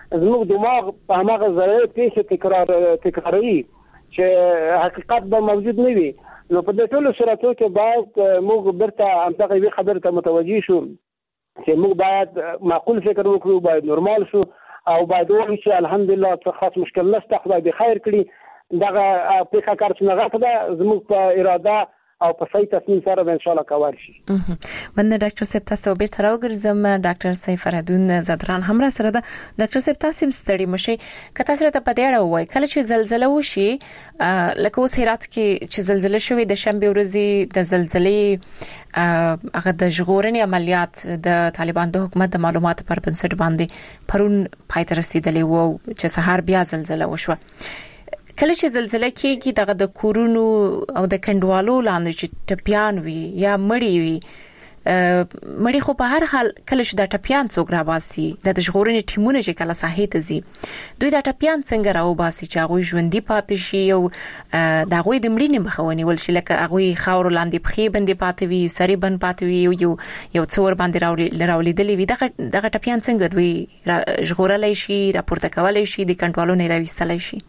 زموږ دماغ په هغه ذره پیښه تکراري چې حقیقت به موجود نه وي. نو په دې ټولو صورتو کې باید موږ برته همدغه خبره ته متوجي شو چې موږ باید معقول فکر وکړو، باید نورمال شو او باید وایو چې الحمدلله څه خاص مشکل نشته، خدای به خیر کړي. دغه پیښه کار چې نه غته زموږ په اراده او په صحیح تصمیم سره به ان شاء الله کار شي. من ډاکټر صاحب تاسو به تر وګرځم. ډاکټر سیف فریدون زدران هم را سره ده. ډاکټر صاحب تاسو ستړي مشي کته سره ته پدې اړه وای کله چې زلزلہ وشي لکه اوس هرات کې چې زلزلہ شوې د شنبه ورځې د زلزلې هغه د ژغورنې عملیات د طالبان د حکومت د معلوماتو پر بنسټ باندې پرون پای ته رسیدلې وو چې سهار بیا زلزلہ وشوه. کله چې زلزلہ کېږي دغه د کورونو او د کندوالو لاندې چې ټپيان وي یا مړی وي مړی خو په هر حال کله چې د ټپيان څوک راواسي د ژغورنې ټیمونه چې کله ساحې ته ځي دوی د ټپيان څنګه راوباسي چې هغه ژوندۍ پاتې شي او د هغه د مړینې مخاوني ول شي لکه هغه خاور لاندې پخې باندې پاتې وي سری بند پاتې وي یو څور باندې راولېدلې وي دغه ټپيان څنګه دوی ژغورلای شي راپورته کولای شي د کنټرولو نه راوستلای شي.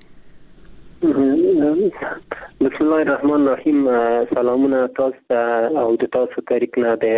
بسم الله الرحمن الرحیم. سلامونه تاسو ته او د تاسو طریق نه د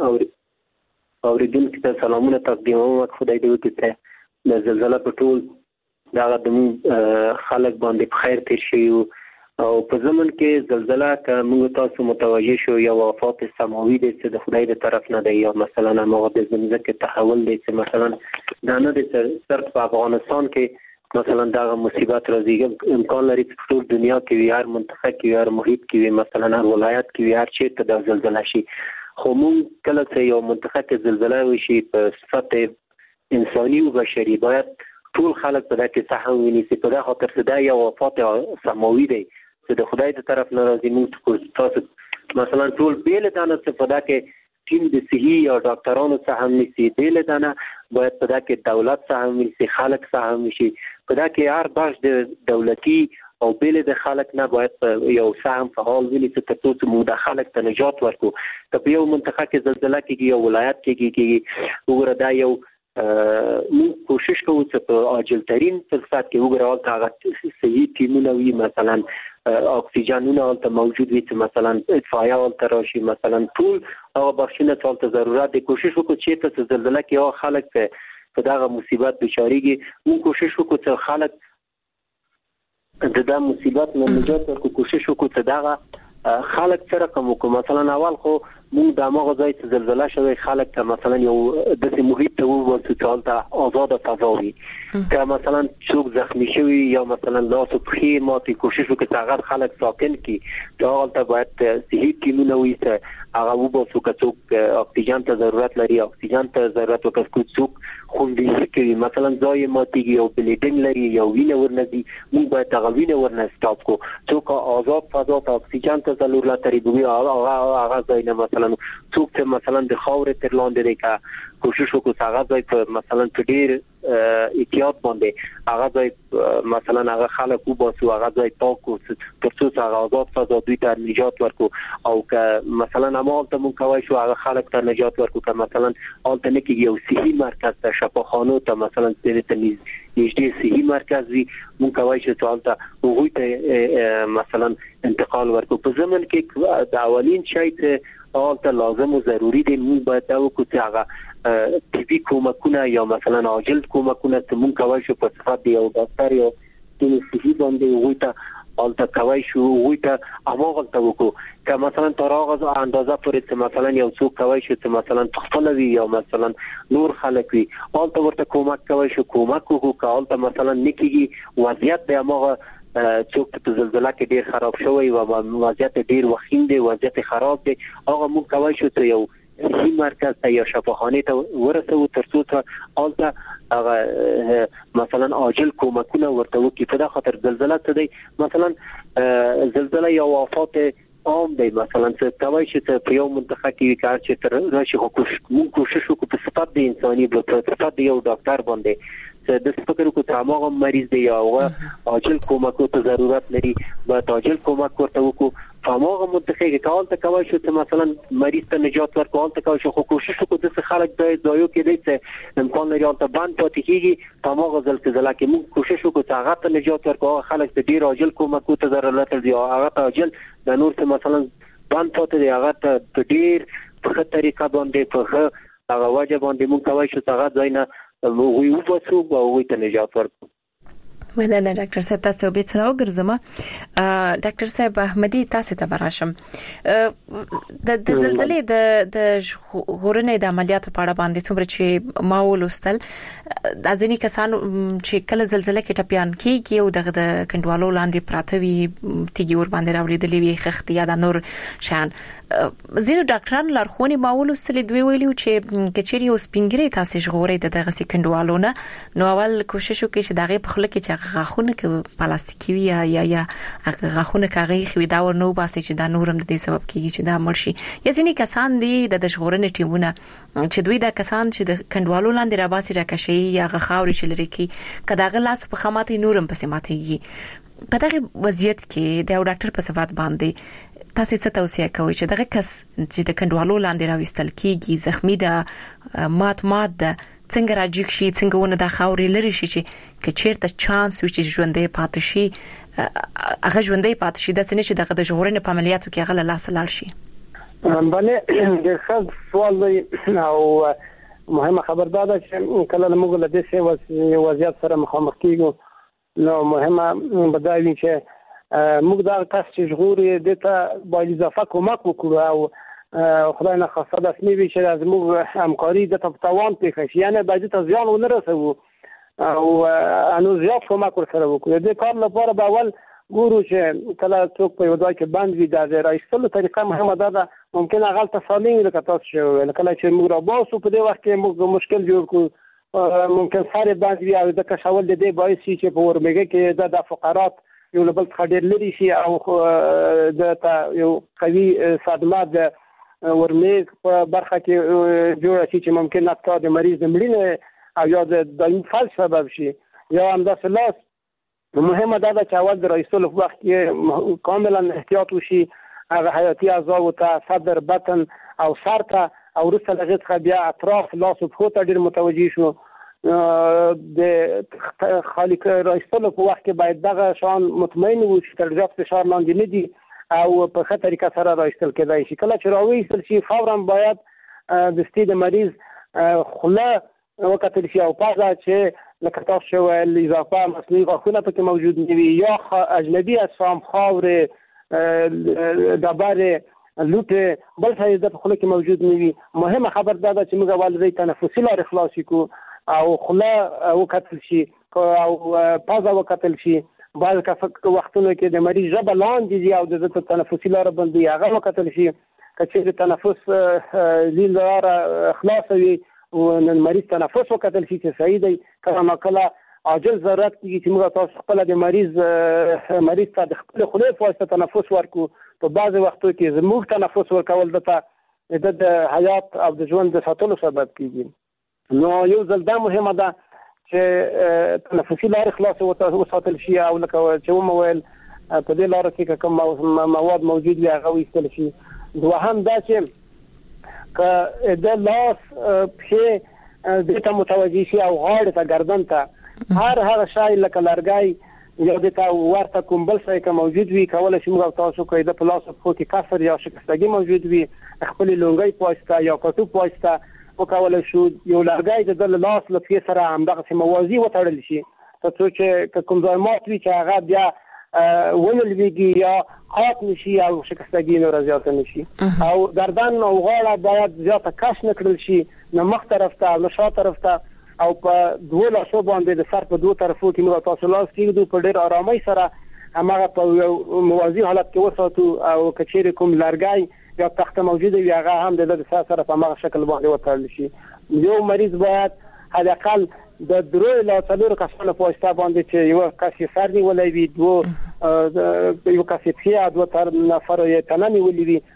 اوریدونکو ته سلامونه تقدیموم. خدای دې وکړي چې د زلزلہ په ټول دا د خلک باندې په خیر تیر شي او په زمن کې زلزلہ که موږ تاسو متوجه شو یو آفات سماوي دی چې د خدای د طرف نه دی یا مثلا موږ د زمزمه تحول دی چې مثلا دا نه د صرف په افغانستان کې مثلا دا مصیبت راځي امکان لري په ټول دنیا کې وي هر منطقه کې هر محیط کې وي مثلا هر ولایت کې وي هر چیرته د زلزلہ شي خو موږ کله چې یو منطقه کې زلزلہ وشي په صفت انساني او بشري باید ټول خلک په دې سهم ونیسي په دغه خاطر چې دا یو آفات سماوي دی چې د خدای د طرف نه راځي. موږ تاسو مثلا ټول بیل دانه څه په دغه ټیم د صحي او ډاکټرانو سهم نيسي بیل دانه باید په دغه دولت سهم نيسي خلک سهم نشي په دغه هر بخش د دولتي او بیل د خلک نه باید یو سهم فعال وي چې تاسو موږ د خلک ته نجات ورکو. که په یو منطقه کې زلزلہ کېږي یو ولایت کې وګوره دا یو موږ کوشش کوو چې په عاجل ترين فرصت کې وګورئ هغه صحیح ټیمونه وي مثلا اکسیجنونه ته موجود وي چې مثلا اطفائیه ولته راشي مثلا ټول هغه بخښنه ته ضرورت دی. کوشش وکړو چې تاسو زلزلہ کې او خلک په دغه مصیبت بشاریږي موږ کوشش وکړو چې خلک دغه مصیبت نه نجات ورکړو. کوشش وکړو چې دغه خلک سره کوم مثلا اول خو موږ د هغه ځای چې زلزلہ شوی خلک ته مثلا یو د محیط ته ورسو چې آزاد فضا وي که مثلا څوک زخمی شوی یا مثلا لاس او پښې ماتي کوشش وکړي چې هغه خلک ساکن کړي دا حالت باید صحیح ټیمونه وي چې هغه وباسو که څوک اکسیجن ته ضرورت لري اکسیجن ته ضرورت وکړي څوک خوندې کوي مثلا ځای ماتي یو بلیډینګ لري یو وینه ورنږدې موږ باید هغه وینه ورنه سټاپ کو څوک آزاد فضا ته اکسیجن ته ضرورت لري دوی هغه ځای نه مثلا څوک چې مثلا د خاورې تر لاندې دی که کوشش وکړو چې هغه ځای په مثلا په ډېر احتیاط باندې هغه ځای مثلا هغه خلک وباسو هغه ځای پاک کړو ترڅو هغه آزاد فضا دوی ته نجات ورکړو او که مثلا همالته موږ کولی شو هغه خلک ته نجات ورکړو که مثلا هلته نه کېږي یو صحي مرکز ته شفاخانو ته مثلا نږدې صحي مرکز وي موږ کولی شو چې هلته هغوی ته مثلا انتقال ورکړو. په زمن کې د اولین شی چې هلته لازم او ضروری دی موږ باید دا وکړو چې هغه طبي کومکونه یا مثلا عاجل کومکونه چې موږ کولی شو په صفت د یو ډاکټر یا صحي باندې هغوی ته هلته کولی شو هغوی ته هماغلته وکړو که مثلا تر هغه اندازه پورې چې مثلا یو څوک کولی شو چې مثلا پخپله وي یا مثلا نور خلک وي هلته ورته کومک کولی شو کومک وکړو که هلته مثلا نه کېږي وضعیت د هماغه څوک په زلزلہ کې ډیر خراب شوی او وضعیت ډیر وخیم دی وضعیت خراب دی هغه موږ کولی شو ته یو صحي مرکز ته یا شفاخانه ته ورسو ترڅو ته الته هغه مثلا عاجل کومکونه ورته وکړي. په دغه خاطر زلزلہ څه دی مثلا زلزلہ یو آفات عام دی مثلا څه کوي چې په یو منطقه کې کار چې تر راشي موږ کوشش وکړو په صفت د انساني په صفت د یو ډاکټر باندې د فکر کو ته هغه مریض دی یا هغه عاجل کومک ته ضرورت لري باید عاجل کومک ورته وکړو فهمغه منطقه کې کول ته کوي چې مثلا مریض ته نجات ورکول ته کوي خو کوشش وکړو د خلک د ځایو کې دی چې امکان لري ته باندې پاتې کیږي فهمغه ځل کې موږ کوشش وکړو چې هغه ته نجات ورکو خلک ته ډیر عاجل کومک ته ضرورت لري هغه ته عاجل د نور څه مثلا باندې پاتې دی هغه ته ډیر په طریقه باندې په هغه وجه باندې موږ کوي چې هغه ځای نه وی وباسو او ته نجات ورکو. مننه ډاکټر صاحب تاسو به څنګه وګرځم ډاکټر صاحب احمدي تاسو ته براشم د زلزلې د غورنې د عملیاتو په اړه باندې څومره چې ما ولوستل د ځینې کسانو چې کله زلزلې کې ټپيان کیږي او د کندوالو لاندې پراته وي تیږي ور باندې راوړېدلې وي خخت یا د نور شان زینو ډاکټران لارښوونې ما ولوستل دوی ویلي چې کچېری او سپینګری تاسو ژغورې دغه سکندوالو نه نو اول کوشش وکړئ چې دغه په خله کې چې غاخونه کې پلاستیکي وي یا غاخونه کاغی خوي دا ورنو باسي چې دا نورم د دې سبب کیږي چې دا مرشي یا ځینې کسان دي د ژغورنې ټیمونه چې دوی دا کسان چې د کندوالو لاندې را باسي راکشي یا غخاوري چې لري کی کداغه لاس په خماتي نورم پسې ماتيږي په دغه وضعیت کې د ډاکټر په صفات باندې تاسو څه توصیه کوئ چې دغه کس چې د کندوالو لاندې راوستل کیږي زخمی ده مات ده څنګه راځي شي څنګه ونه د خاورې لري شي چې کچیرته چانس وي چې ژوندې پاتې شي هغه ژوندې پاتې شي د څنګه چې دغه د ژغورنې په عملیاتو کې هغه لاس لاړ شي. باندې د خاص سوال دی او مهمه خبر ده چې کله موږ له دې وضعیت سره مخامخ کیږو نو مهمه بدایي چې موږ دا کس چې ژغوري دته باید اضافه کومک وکړو او خدای نه خاصه د سنوي چې از موږ همکاري د توان پیښ شي یعنی باید ته ځان ونه رسو او انو زیات کومک ورسره وکړو د کار لپاره به اول ګورو چې کله څوک په یو ځای کې بند وي د راایستلو طریقه مهمه ده ممکن هغه تسالین لکه تاسو چې کله چې موږ را باسو په دې وخت کې موږ مشکل جوړ کړو ممکن ساري بند وي او د کښول د دې باعث شي چې په ورمګه کې د فقرات یو لبل خډیر لري شي او د یو قوي صدمه د ورمګ په برخه کې جوړ شي چې ممکن حتی د مریض د مړینې او یا د دایمي فلج سبب شي یا هم د لاس مهمه ده چې اول د رئیسول په وخت کې کاملا احتیاط وشي هغه حیاتي اعضاء ته صدر بطن او سر ته او وروسته له هغې څخه بیا اطراف لاس او پښو ته ډېر متوجه شو د خالق رئیسول په وخت کې باید دغه شان مطمئن وو چې تر زیات فشار لاندې نه دي او په ښه طریقه سره رایستل کېدای شي کله چې راویستل شي فورا باید د ستې د مریض خوله وکتل شي او پازه چې لکه تاسو چې ویل اضافه مصنوعي غاښونه پکې موجود نه وي یا اجنبي اجسام خاورې ډبرې لوټې بل څه د خوله کې موجود نه وي مهمه خبر ده چې موږ اول د تنفسي لارې خلاص کړو او خوله وکتل شي او پازه وکتل شي بعض وختونو کې د مریض ژبه لاندې دي او د تنفسي لاره باندې هغه وکتل شي چې د تنفس لاره خلاص وي او نن مریض تنفس وکتل شي چې صحیح دی کله کله عاجل ضرورت کیږي چې موږ تاسو خپل د مریض ته د خپل خولې په واسطه تنفس ورکو په بعض وختو کې زموږ تنفس ورکول د حیات او د ژوند د ساتلو سبب کیږي نو یو ځل دا مهمه ده چې تنفسي لارې خلاص وساتل شي او لکه چې ومویل په دې لاره کې کوم مواد موجود وي هغه ویستل شي دوهم دا چې که د لاس پښې د ته متوجه شي او غاړه ته گردن ته هر هغه شای لکه لرګي یا د تا ورته کوم بل څه کې موجود وي کولای شي موږ تاسو کوی د پلاس په کې کسر یا شکستګي موجود وي خپل لونګي پوسټا یا کتو پوسټا وکولای شو یو لرګي د لاس لپاره سره همدغه موازی وتړل شي څه چې کوم ځای مات وي چې هغه بیا ولویږي یا قات نشي او شکستګي نور زیات نشي او گردن او غاړه باید زیاته کش نکړل شي نه مخ طرف ته او شا طرف ته او په دوه لاسو باندې د سر په دوه طرفو کې موږ تاسو لاس کېږو په ډېر آرامۍ سره همغه په موازی حالت کې وساتو او کچېر کوم لرګي یا تخته موجوده وي هغه هم د سر سره په هغه شکل باندې وتړل شي یو مریض باید حداقل د درو لا څلور کسانو په واسطه باندې چې یو کس سر نیولای وي یو کس یې دوه تر نفر یې تنه نیولې وي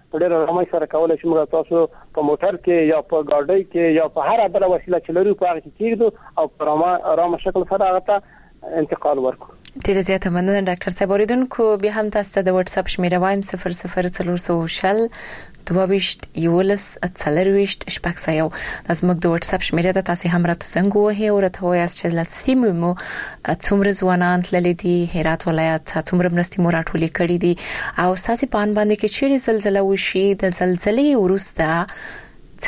ډېر آرامۍ سره کولای شو موږ تاسو په موټر کې یا په ګاډۍ کې یا په هر بل وسیله چې لرو په هغه کې کېږو او په آرام شکل سره هغه ته انتقال ورکړو. ډیره زیاته مننه ډاکټر صاحب. اوریدونکو بیا هم تاسو ته د واتس اپ شمیره وایم 00400 22 11 40 شپږ تاسو موږ د واتس اپ شمیره د تاسو هم راته څنګه وه او راته وایاست چې لات سیمو مو څومره ځوانان تللي دي هرات ولایت څومره مرستې مو راټولې کړې دي او ساسي پان باندې کې چیرې زلزلہ وشي د زلزلې وروسته څه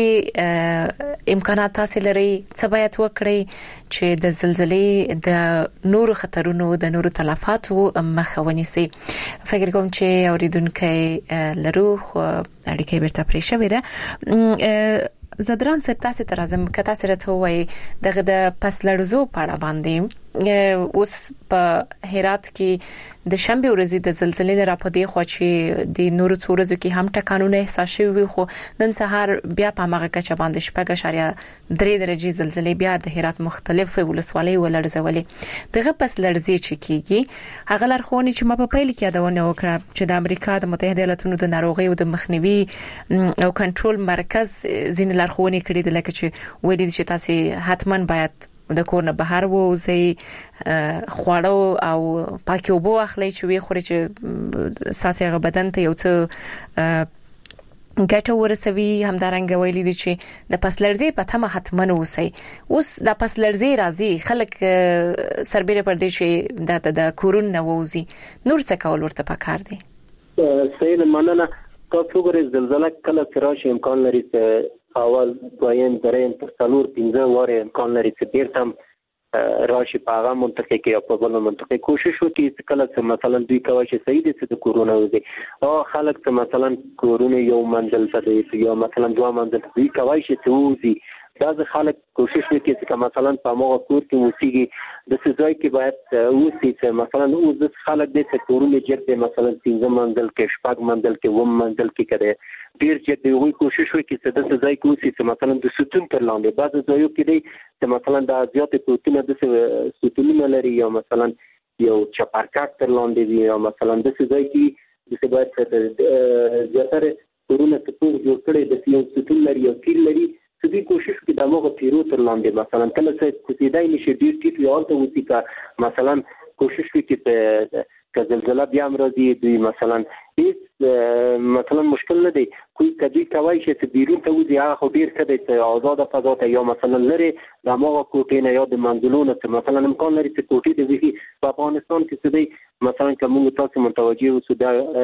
داسې امکانات تاسو لري څه باید وکړي چې د زلزلې د نورو خطرونو د نورو تلفاتو مخه ونیسي. فکر کوم چې اوریدونکو لرو اړیکې بیرته پرې شوې ده. زدران صاحب تاسو ته راځم که تاسو راته وایي دغه د پس لړزو په اړه باندې اوس په هرات کې د شنبه ورځې د زلزلې راپدې خو چې د نورو څورزو کې هم ټکانونه احساس شوي خو نن سهار بیا په ماغه کچه باندې 4.3 درجه زلزلې بیا د هرات مختلف ولسوالۍ ولړزولې. دغه پس لړزې چې کیږي هغه لارښوونې چې ما په پیل کې یادونه وکړه چې د امریکا د متحده ایالاتونو د ناروغي او د مخنیوي او کنټرول مرکز ځین لارښوونې کړې دي لکه چې ویلي چې تاسو حتماً باید د کور نه بهر ووځي خواړه او پاکي اوبه واخلئ چې وي خوري چې ساسي بدن ته یو څه ګټه ورسوي. همدارنګه ویلي دي چې د پس لړزې په تمه حتماً اوسئ. اوس د پس لړزې راځي خلک سربېره پر دې چې د کورون نه ووځي نور څه کول ورته پکار دي. صحیح مننه. تاسو ګورئ زلزلہ کله چې راشي امکان لري چې اول دویم دریم تر څلور 15 واره امکان لري چې بیرته راشي په هغه منطقه کې او په بل منطقه کوشش وکړي چې کله چې مثلا دوی کوي چې صحیح دي چې کورونا وځي او خلک چې مثلا کورونا یو منزل ته یا مثلا دوه منزل دوی کوي چې وځي دا خلک کوشش وکړي چې مثلا په موږ کور کې وسیږي د ځای کې باید وسی چې مثلا اوس خلک د کورونا جرته مثلا 15 منزل کې شپږ منزل کې و منزل کې کړي ډیر چې دوی کوشش وکړي چې د ځای کې وسی چې مثلا د ستون تر لاندې بعض ځایو کې دی چې مثلا د زیات پروتین د ستونونه لري یا مثلا یو چپرکټ تر لاندې وي یا مثلا د ځای کې د باید زیاتره کورونا ته جوړ کړي د یو ستون لري یا کیل لري دوی کوشش کوي د موږ پیرو تر لاندې مثلا کله چې کوڅېدای نشي ډیر ټیټ یو ته وتی کا مثلا کوشش کوي چې زلزلہ بیا مرضی دوی مثلا هیڅ مثلا مشکل نه دی کوئی کدی کوي چې بیرون ته وځي هغه ډیر کده چې آزاد فضا ته یا مثلا لري د موږ کوټې نه یا د منځلونو ته مثلا امکان لري چې کوټې د وی په افغانستان کې څه دی مثلا کوم تاسو متوجي اوسئ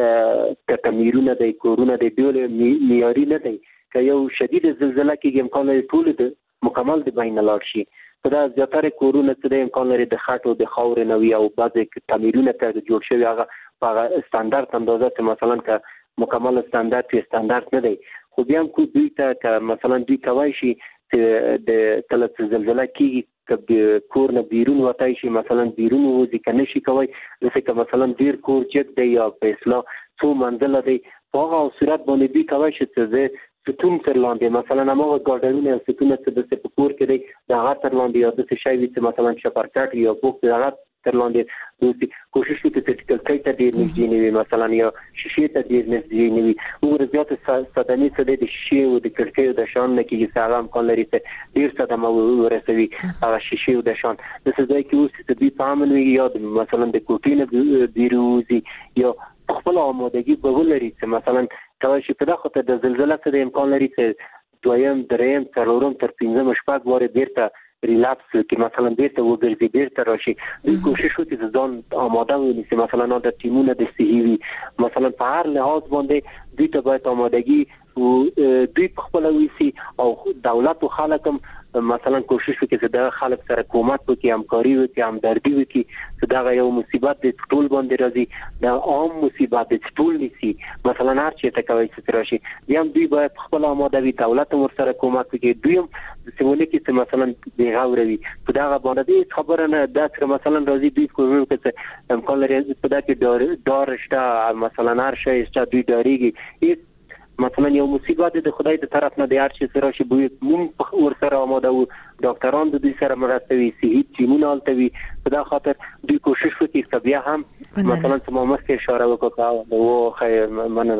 د کمیرونه د کورونا د ډول معیاري نه دی که یو شدید زلزلہ کې امکان لري ټول د مکمل د بین لاړ شي دا زیاتره کورونا څه د امکان لري د خاطو د خاور نوي او بعضی تعمیرونه ته جوړ شوی هغه په استاندارد اندازه ته مثلا که مکمل استاندارد نه دی خو بیا هم کو دوی ته مثلا دوی کوي شي چې د کله زلزلہ کې که کور نه بیرون وتای شي مثلا بیرون وځي کنه شي کوي لکه مثلا ډیر کور چک دی یا په اصلاح څو منزل دی په هغه صورت باندې دوی کوي چې ستون تر لاندې مثلا موږ ګاډرونه ستون څه د سپور کې دی د هغه تر لاندې یا د څه شی چې مثلا شپرکټ یا بوک د هغه تر لاندې دوی کوشش کوي چې ټیکل کټ ډیر نږدې نیوي مثلا یا شیشه ته ډیر نږدې نیوي او زیات صدمه څه د شیشه او د کړکۍ د شان نه کې سلام کول لري چې ډیر صدمه ورسوي هغه شیشه او د شان د څه ځای کې اوس چې دوی پامن وي یا مثلا د کوټینه بیروزي یا خپل آمادگی به ولري چې مثلا کله چې په دغه د زلزلہ څخه امکان لري چې دویم دریم څلورم تر 15 شپږ واره بیرته ریلاپس کې مثلا بیرته وګرځي بیرته راشي دوی کوشش وکړي چې ځان آماده ونیسي مثلا د ټیمونو د صحیوي مثلا په هر لحاظ باندې دوی ته باید آمادگی او دوی په خپل ویسي او دولت او خلک هم مثلا کوشش وکړي چې د خلک سره کومک وکړي همکاري وکړي همدردي وکړي چې دا یو مصیبت د ټول باندې راځي دا عام مصیبت د ټول نشي مثلا هر چی ته کوي چې راشي بیا دوی باید خپل آماده وي دولت ور سره کومک وکړي دوی هم سیمونه کې چې مثلا بیغوروي په دا باندې خبره نه دا چې مثلا راځي دوی کوم چې امکان لري په دا کې دار شته مثلا هر شی شته دوی داریږي مثلا یو مصیبت د خدای د طرف نه د هر چی سره شي مونږ ور سره آماده وو ډاکټران د دوی سره مرسته وی صحیح ټیمونه التوي په دا خاطر دوی کوشش وکړي چې بیا هم مثلا چې مو مخکې اشاره وکړه او خیر مننه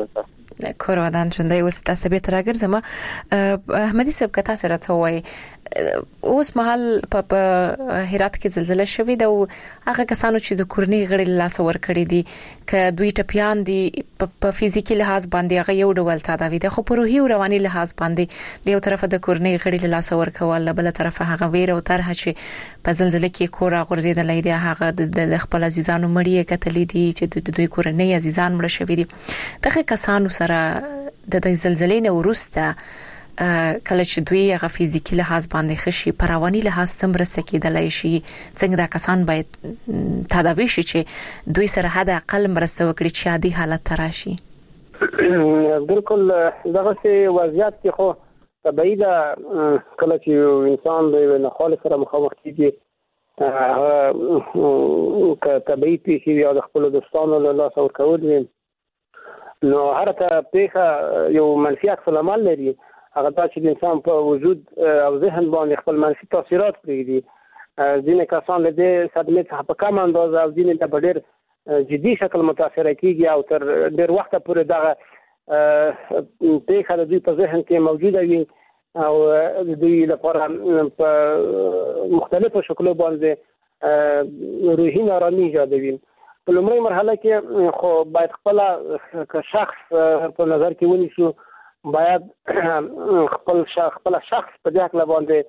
کور ودان ژوندۍ اوس تاسو به ترګرځم احمدي صاحب کته سره ته وای اوس مهال په هرات کې زلزلہ شوې ده او هغه کسانو چې د کورنۍ غړي لاس ور کړی دي ک دوی ټپيان دي په فزیکي لحاظ باندې هغه یو ډول تداوی ده خو په روحي او رواني لحاظ باندې له یو طرفه د کورنۍ غړي لاس ور کول بل طرفه هغه ویر او طرح چې په زلزلہ کې کور غورځیدلې دي هغه د خپل عزیزانو مړی کتلې دي چې د دوی کورنۍ عزیزان مړ شوي دي دغه کسانو سره د زلزلې نه ورسته کله چې دوی هغه فزیکي لحاظ باندې خشي پرواني لحاظ سمرسته کېدلای شي څنګه دا کسان باید تداوی شي چې دوی سره حد اقل مرسته وکړي چې عادي حالت تراشي بالکل دغه څه وضعیت کې خو طبيعي ده کله چې انسان د نخاله سره مخامخ کیږي هغه طبيعي پیښې یا د خپل دوستانو له لاس ورکول نو هر ته پیښه یو منفي عکس العمل لري هغه چې د انسان په وجود او ذهن باندې خپل منفي تاثیرات پرېږدي ځینې کسان له دې صدمې څخه په کم اندازه او ځینې په ډېر جدي شکل متاثر کیږي او تر ډېر وخت پورې دغه پیښه د دوی په ذهن کې موجوده وي او د دوی لپاره په مختلفو شکلو باندې روحي نارامي ایجادوي په لومړۍ مرحله کې خو باید خپل شخص په نظر کې ونیسو باید خپل شخص په دې حق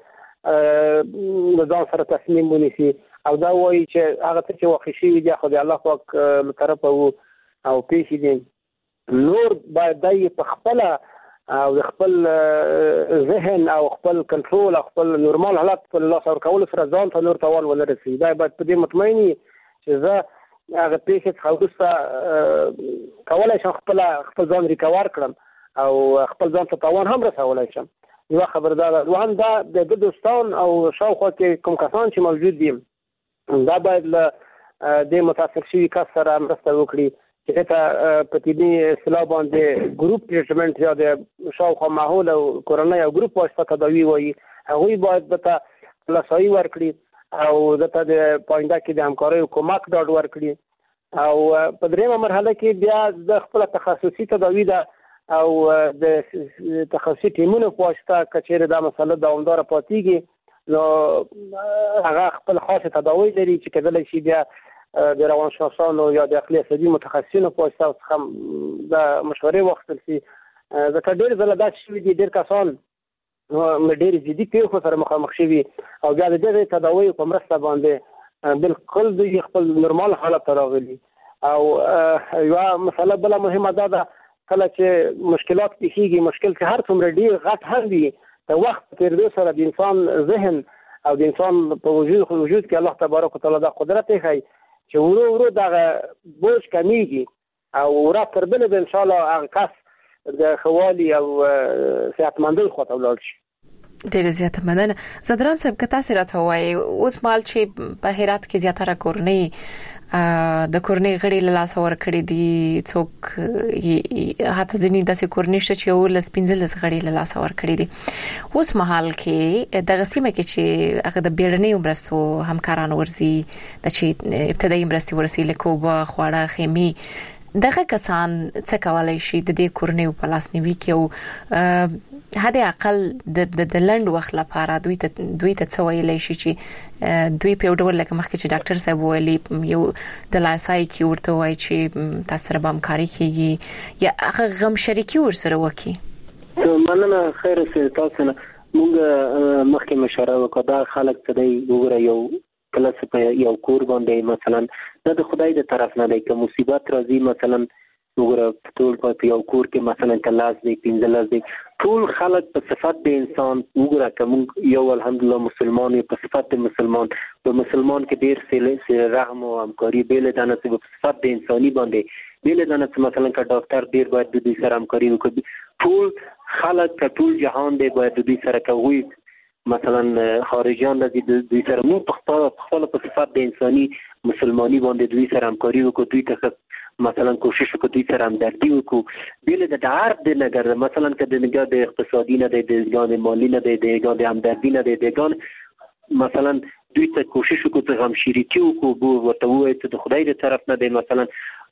باندې د ځان سره تصمیم ونیسي او دا وایي چې هغه څه چې واقع شوي دي خو د الله پاک له طرفه او پیښې دي نور باید دای په خپل او خپل ذهن او خپل کنټرول او خپل نورمال حالت په لاس ورکول سره ځان ته نور توان ونه رسي دا باید په دې مطمئني چې زه هغه پیښې څخه وروسته کولای شم خپل ځان ریکور کړم او خپل ځان ته توان هم رسولای شم یو خبردار روان دا د دوستان او شاوخوا کې کوم کسان چې موجود دي دا باید له د متاثر شوي کس سره مرسته وکړي چې ته په دې اصطلاح باندې ګروپ ټریټمنټ یا د شاوخوا ماحول او کورنۍ او ګروپ واسطه تداوی وایي هغوی باید ته لاسایي ورکړي او دته د پاینده کې د همکارۍ کومک ډاډ ورکړي او په دریمه مرحله کې بیا د خپل تخصصي تداوی ده او د تخصصي ټیمونو په واسطه کچېره دا مسله دوامداره پاتېږي نو هغه خپل خاصه تداوی لري چې کله شي بیا د روانشناسانو یا د عقلي عصبي متخصصینو په واسطه څخه د مشورې واخیستل شي ځکه ډېر ځله دا شوي دي ډېر کسان ډېر جدي پیښو سره مخامخ شوي او بیا د دې تداوی په مرسته باندې بالکل دوی خپل نورمال حالت ته راغلي او یو مسله بله مهمه ده کله چې مشکلات پیښیږي مشکل چې هر څومره ډېر غټ هم وي د وخت په تېرېدو سره د انسان ذهن او د انسان په وجود کې الله تبارک وتعالی دا قدرت یې ښایي چې ورو ورو دغه بوج کمیږي او ورځ تر بلې به انشاءالله هغه کس د ښه والي او صحتمندۍ خواته ولاړ شي ډېر زیاته مننه زدران صاحب که تاسو راته وایي اوس مهال چې په هرات کې زیاتره کورنۍ د کورنۍ غړي له لاس ورکړي دي څوک هاته ځینې داسې کورنۍ شته چې یو لس 15 غړي له لاس ورکړي دي اوس مهال کې د غسیمه کې چې هغه د بیړنۍ مرستو همکارانو ورزي د چې ابتدایي مرستې ورسي لکه وبا خواړه خیمي دغه کسان څه کولای شي د دې کورنۍ په لاس نیوي کې او هدا اقل د لند وخت لپاره دوی ته څه ویلای شي چې دوی په ډول لکه مخکې چې ډاکټر صاحب ویلي یو د لاسای کې ورته وایي چې تاسو سره به همکاري کیږي یا هغه غم شریکي ورسره وکي مننه خیر سه تاسو نه موږ مخکې مشوره وکړه دا خلک څه دی وګوره یو کله چې یو کور باندې مثلا د خدای د طرف نه دی که مصیبت راځي مثلا وګوره ټول په یو کور کې مثلا کلاس دی 15 دی ټول خلک په صفات د انسان وګوره کوم یو الحمدلله مسلمان په صفات د مسلمان په مسلمان کې ډیر سره رحم او همکاري بیل دانه په صفات د انساني باندې بیل دانه مثلا که ډاکټر ډیر باید د دې سره همکاري وکړي ټول خلک ټول جهان دی باید د دې سره کوي مثلا خارجيان د دې سره مو په خپل په صفات د انساني مسلمانۍ باندې دوی سره همکاري وکړو دوی ته مثلا کوشش وکړو دوی سره همدردي وکړو بیل د هر د نګر مثلا که د نګر د اقتصادي نه د ګان مالی نه د ګان د همدردي نه د ګان مثلا دوی ته کوشش وکړو ته غم شریکي وکړو ورته وایي ته د خدای د طرف نه دی مثلا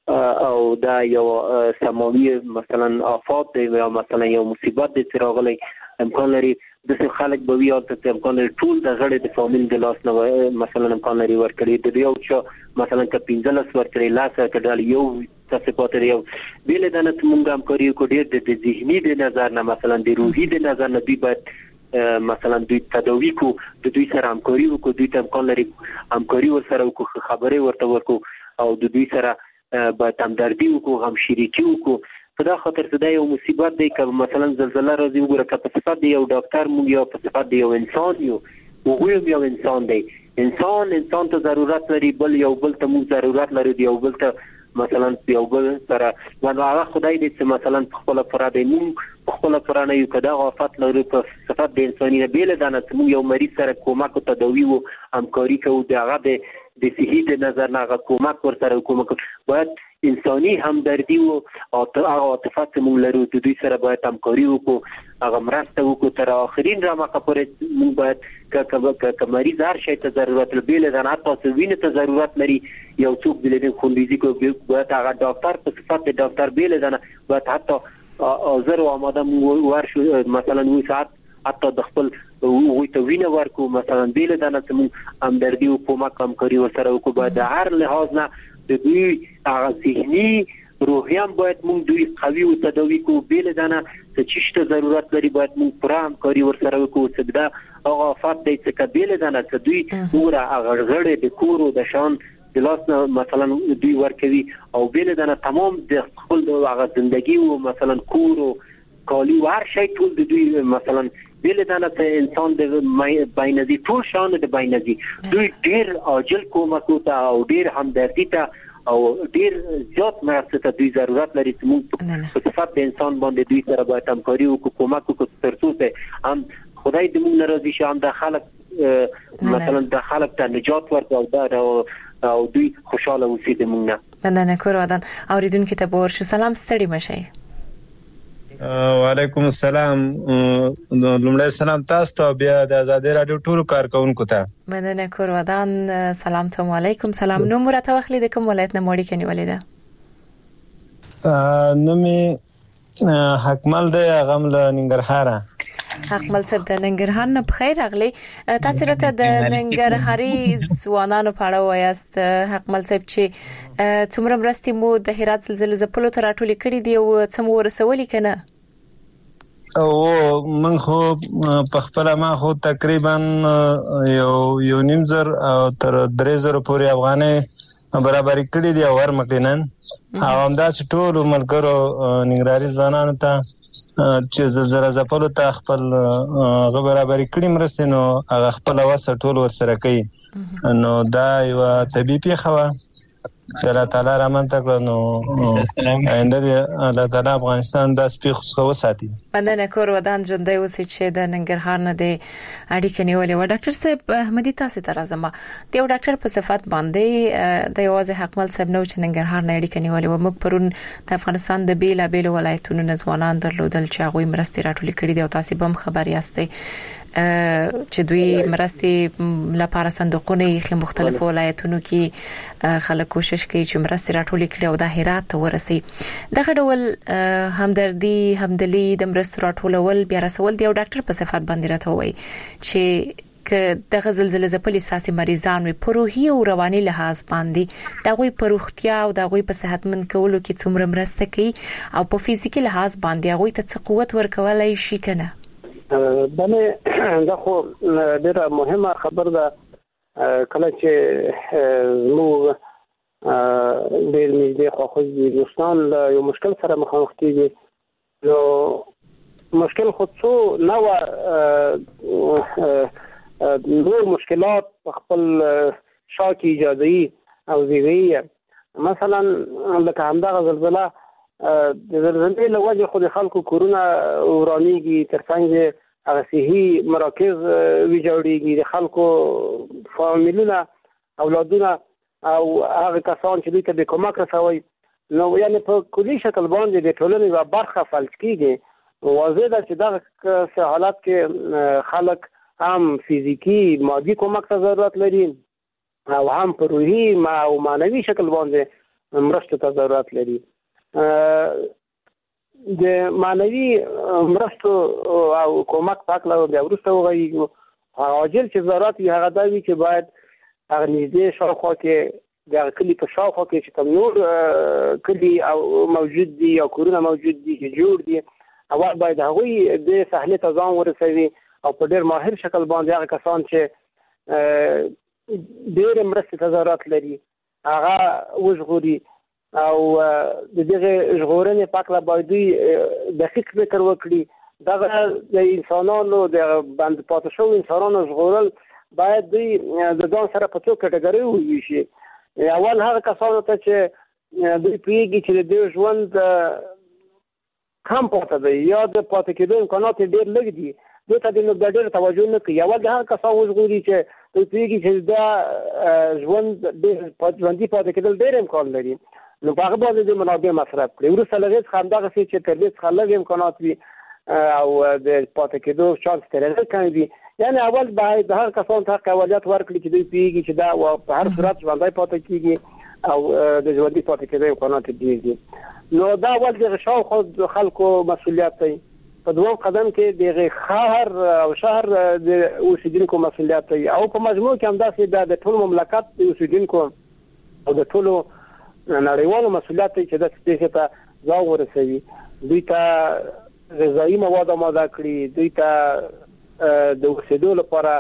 او دا یو سماوي مثلا آفات دی یا مثلا یو مصیبت دی چې راغلی امکان لري د خلک به وي چې امکان لري ټول د غړي د فامیل د لاس نه مثلا امکان لري ورکړي د یو چې مثلا ک 15 ورکړي لاس کډال یو تاسو پاتې یو بیل د نت مونږ هم کوي کو ډیر د ذهني د نظر نه مثلا د روحي د نظر نه دی باید مثلا دوی تداوی کو د دوی سره همکاري وکړو دوی ته امکان لري همکاري ورسره وکړو خبرې ورته ورکړو او د دوی سره باید همدردي وکړو همشریکي وکړو په دا خاطر چې دا یو مصیبت دی که مثلا زلزله راځي وګوره که په صفت دی یو ډاکټر مونږ یا په صفت دی یو انسان یو هغوی یو انسان دی انسان ته ضرورت لري بل یو بل ته مونږ ضرورت لري یو بل ته مثلا یو بل سره نو هغه خدای دې چې مثلا په خپل فراد مونږ په خپل فرانه یو کدا غفات لري په صفت د انساني بیل دانه چې مونږ یو مریض سره کومک او تداوی او همکاري کوو دغه د صحي د نظر نه کومک ورسره کومک باید انساني همدردي او عاطفت مونږ لرو د دوی سره باید همکاري وکړو هغه مرسته وکړو تر اخرین رامخه پورې مونږ باید که مریض هر شي ته ضرورت بیل دانه تاسو وینې ته ضرورت لري یو څوک بلې خوندیزي کو باید هغه ډاکټر په صفت د ډاکټر بیل دانه باید حتی حاضر او آماده ورشو مثلا وی ساعت حتی د خپل وی ته وینه ورکو مثلا بیل دانه چې همدردي او کومک همکاري ورسره وکړو باید هر لحاظ نه د دوی هغه ذهني روحیان باید مونږ دوی قوي او تداوی کو بیل دانه چې چشته ضرورت لري باید مونږ پوره همکاري ورسره وکړو چې دا هغه آفات دی چې بیل دانه چې دوی وګوره هغه غړي د کور او د شان د لاس مثلا دوی ورکوي او بیل دانه تمام د خپل هغه ژوندۍ او مثلا کور او کالی او هر شی ټول د دوی مثلا بیل دانه ته انسان د باینځي ټول شان د باینځي دوی ډیر عاجل کومک او ډیر همدردي ته او ډیر زیات مرسته ته دوی ضرورت لري چې موږ په صفت د انسان باندې دوی سره باید همکاري وکړو کومک وکړو ترڅو ته هم خدای دې موږ ناراضي شي هم د خلک مثلا د خلک ته نجات ورکړي او دوی خوشاله اوسي د موږ نه کور ودان اوریدونکو ته ورشو سلام ستړي مشي وعلیکم السلام لومړی سلام تاسو ته بیا د آزادۍ رادیو ټول کارکونکو ته مننه کور ودان سلام ته علیکم سلام نو مرته وخت لید کوم ولایت نه موړی کني ولیدا نو می حکمل د غم له ننګرهار حکمل صاحب د ننګرهار نه بخیر اغلی تاسو راته د ننګرهاري ځوانانو په اړه وایاست حکمل صاحب چې څومره مرستې مو د هرات زلزلې زپلو تر ټولې کړې دی او څومره ورسولې کنه او من خو په خپل ما خو تقریبا یو نیم زر تر 3000 پورې افغانۍ برابر کړې دي او ورمکلنن او همدا چې ټول ملګرو ننګرهاري ځوانانو ته چې زلزلې زپلو ته خپل برابر کړې مرستې نو هغه خپل وسه ټول ورسره کوي نو دا یو طبيعي پیښه چې الله تعالی رحمت وکړي نو آینده دې الله تعالی افغانستان د سپیخ څخه وساتي مننه کور ودان ژوندۍ اوسې چې د ننګرهار نه د اړیکې نیولې و ډاکټر صاحب احمدي تاسو ته راځم د یو ډاکټر په صفت باندې د یوازې حکمل صاحب نو چې ننګرهار نه اړیکې نیولې و موږ پرون د افغانستان د بیلابیل ولایتونو نه ځوانان درلودل چې هغه مرستې راټولې کړې دي او تاسو به هم خبر یاستئ چې دوی مرستې لپاره صندوقونه یې مختلفو ولایتونو کې خلک کوشش کوي چې مرستې راټولې کړي او د هرات ته ورسي دغه ډول همدردي همدلی د مرستو راټولول بیا رسول دی او ډاکټر په صفات باندې راته وایي چې که د زلزلې زپلې ساسي مریضان وي په روحي او رواني لحاظ باندې دا غوي په روغتیا او دا غوي په صحتمند کولو کې څومره مرسته کوي او په فزیکي لحاظ باندې غوي ته څه قوت ورکولای شي کنه باندې دا خو ډیره مهمه خبر ده کله چې موږ ډیر نږدې خو دوستان یو مشکل سره مخامخ کیږي نو مشکل خود څو نور مشکلات خپل شاکی ایجادي او زیږي مثلا لکه همدغه زلزلہ د زلزلې له وجه خو د خلکو کورونه ورانېږي ترڅنګ هغه صحي مراکز ویجاړېږي د خلکو فامیلونه اولادونه او هغه کسان چې دوی ته د کومک رسوي نو یعنی په کلی شکل باندې د ټولنې یوه برخه فلج کېږي واضح ده چې دغه حالت کې خلک هم فزیکی مادي کومک ته ضرورت لري او هم په روحي او معنوي شکل باندې مرستو ته ضرورت لري. د معنوي مرستو او کومک پاکلو بیا وروسته وغږیږو. عاجل چې ضرورت وي هغه دا وي چې باید هغه نږدې شاوخوا کې د کلي په شاوخوا کې چې کوم نور کلي او موجود دي او کورونه موجود دي چې جوړ دي، اول باید هغوی د صحنې ته ځان ورسوي او په ډېر ماهر شکل باندې هغه کسان چې ډېرې مرستې ته ضرورت لري هغه وژغوري او د دغه ژغورنې په هکله باید دوی دقیق فکر وکړي. دغه د انسانانو د بند پاتې شوو انسانانو ژغورل باید دوی د ځان سره په څو کټګورۍ وویشي. اول هغه کسانو ته چې دوی پوهېږي چې د دوی ژوند کم پاتې دی یا د پاتې کېدو امکانات یې ډېر لږ دي، دوی ته د ډېر توجه نه کوي. اول د هغه کسان وژغوري چې دوی پوهېږي چې دا ژوند ژوندي پاتې کېدل ډېر امکان لري، نو په هغه باندې د منابع مصرف کړي. وروسته له هغې څخه همدغسې چې تر دې څخه لږ امکانات وي او د پاتې کېدو چانس تر هغې کم وي، یعنې اول باید د هغه کسانو ته حق اولویت ورکړي چې دوی پوهېږي چې دا په هر صورت ژوندی پاتې کېږي او د ژوندي پاتې کېدو امکانات یې ډېر دي. نو دا اول د هغې شاوخوا خلکو مسؤلیت دی. په دوم قدم کې د هغې ښار او شهر د اوسېدونکو مسؤلیت دی او په مجموع کې همداسې د ټول مملکت د اوسېدونکو او د ټولو نړیوالو مسؤلیت دی چې داسې پېښې ته ځان ورسوي، دوی ته غذایي مواد آماده کړي، دوی ته د اوسېدو لپاره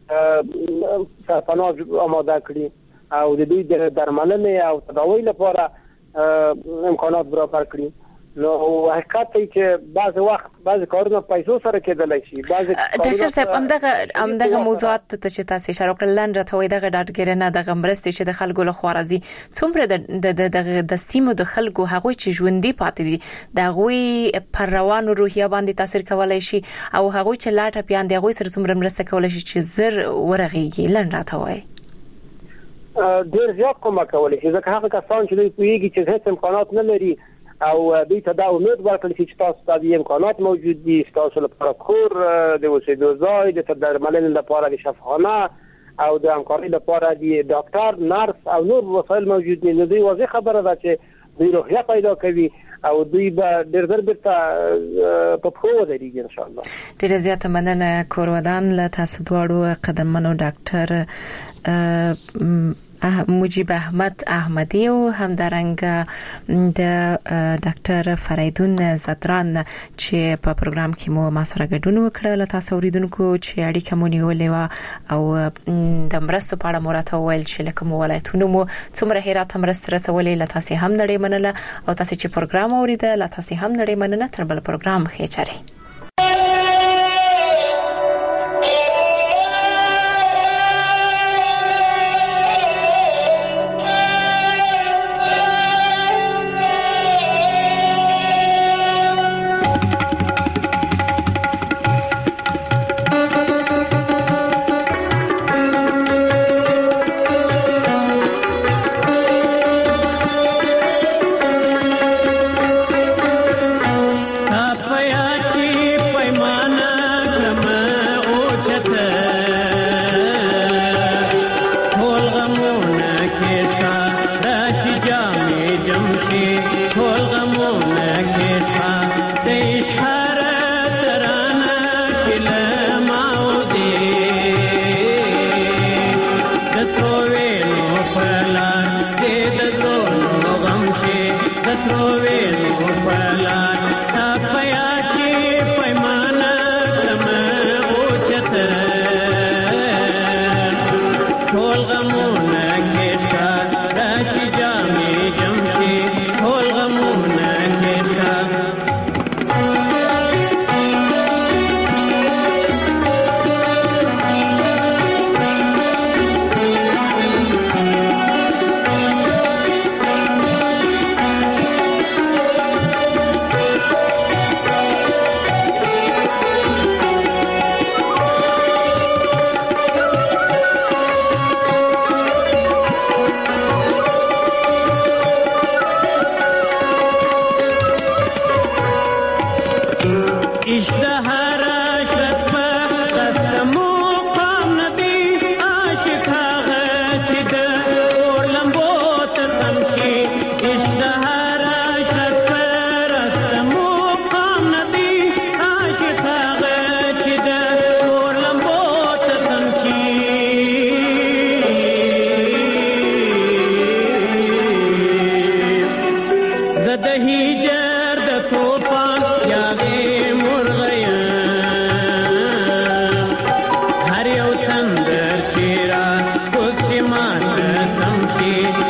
سرپناه آماده کړي او د دوی د درملنې او تداوی لپاره امکانات برابر کړي. نو حقیقت دی چې بعض وخت بعض کارونه پیسو سره کېدلی شي. ډاکټر صاحب همدغه موضوعات ته چې تاسو اشاره وکړل لاندې راته وایي دغه ډاډګیرنه دغه مرستې چې د خلکو لخوا راځي څومره د سیمو د خلکو هغوی چې ژوندي پاتې دي د هغوی پر روانو روحیه باندې تاثیر کولی شي او هغوی چې لا ټپیان دي هغوی سره څومره مرسته کولی شي چې زر ورغېږي؟ لاندې راته وایي ډېر زیات کومک کولی شي، ځکه هغه کسان چې دوی پوهېږي چې هېڅ امکانات نه لري او دوی ته دا امید ورکړل شي چې تاسو ته امکانات موجود دي، تاسو لپاره کور، د اوسېدو ځای، د درملنې لپاره د شفاخانه او د همکارۍ لپاره د ډاکټر، نرس او نور وسایل موجود دي. نو دوی واضح خبره ده چې دوی روحیه پیدا کوي او دوی به ډېر زر بیرته په پښو ودرېږي انشاءالله. ډېره زیاته مننه کورودان له تاسو دواړو قدممنو ډاکټر مجیب احمد احمدی او همدارنګه د ډاکټر فریدون زدران چې په پروګرام کې مو ما سره ګډون وکړ. له تاسو اوریدونکو چې اړیکه مو نیولې و او د مرستو په اړه مو راته وویل چې لکه مو ولایتونو مو څومره هرات مرسته رسولې، له تاسو هم نړۍ مننه او تاسو چې پروګرام اوریده له تاسو هم نړۍ مننه. تر بل پروګرام ښه چاري. هر یو تندر چیرا کوس شمان سمشي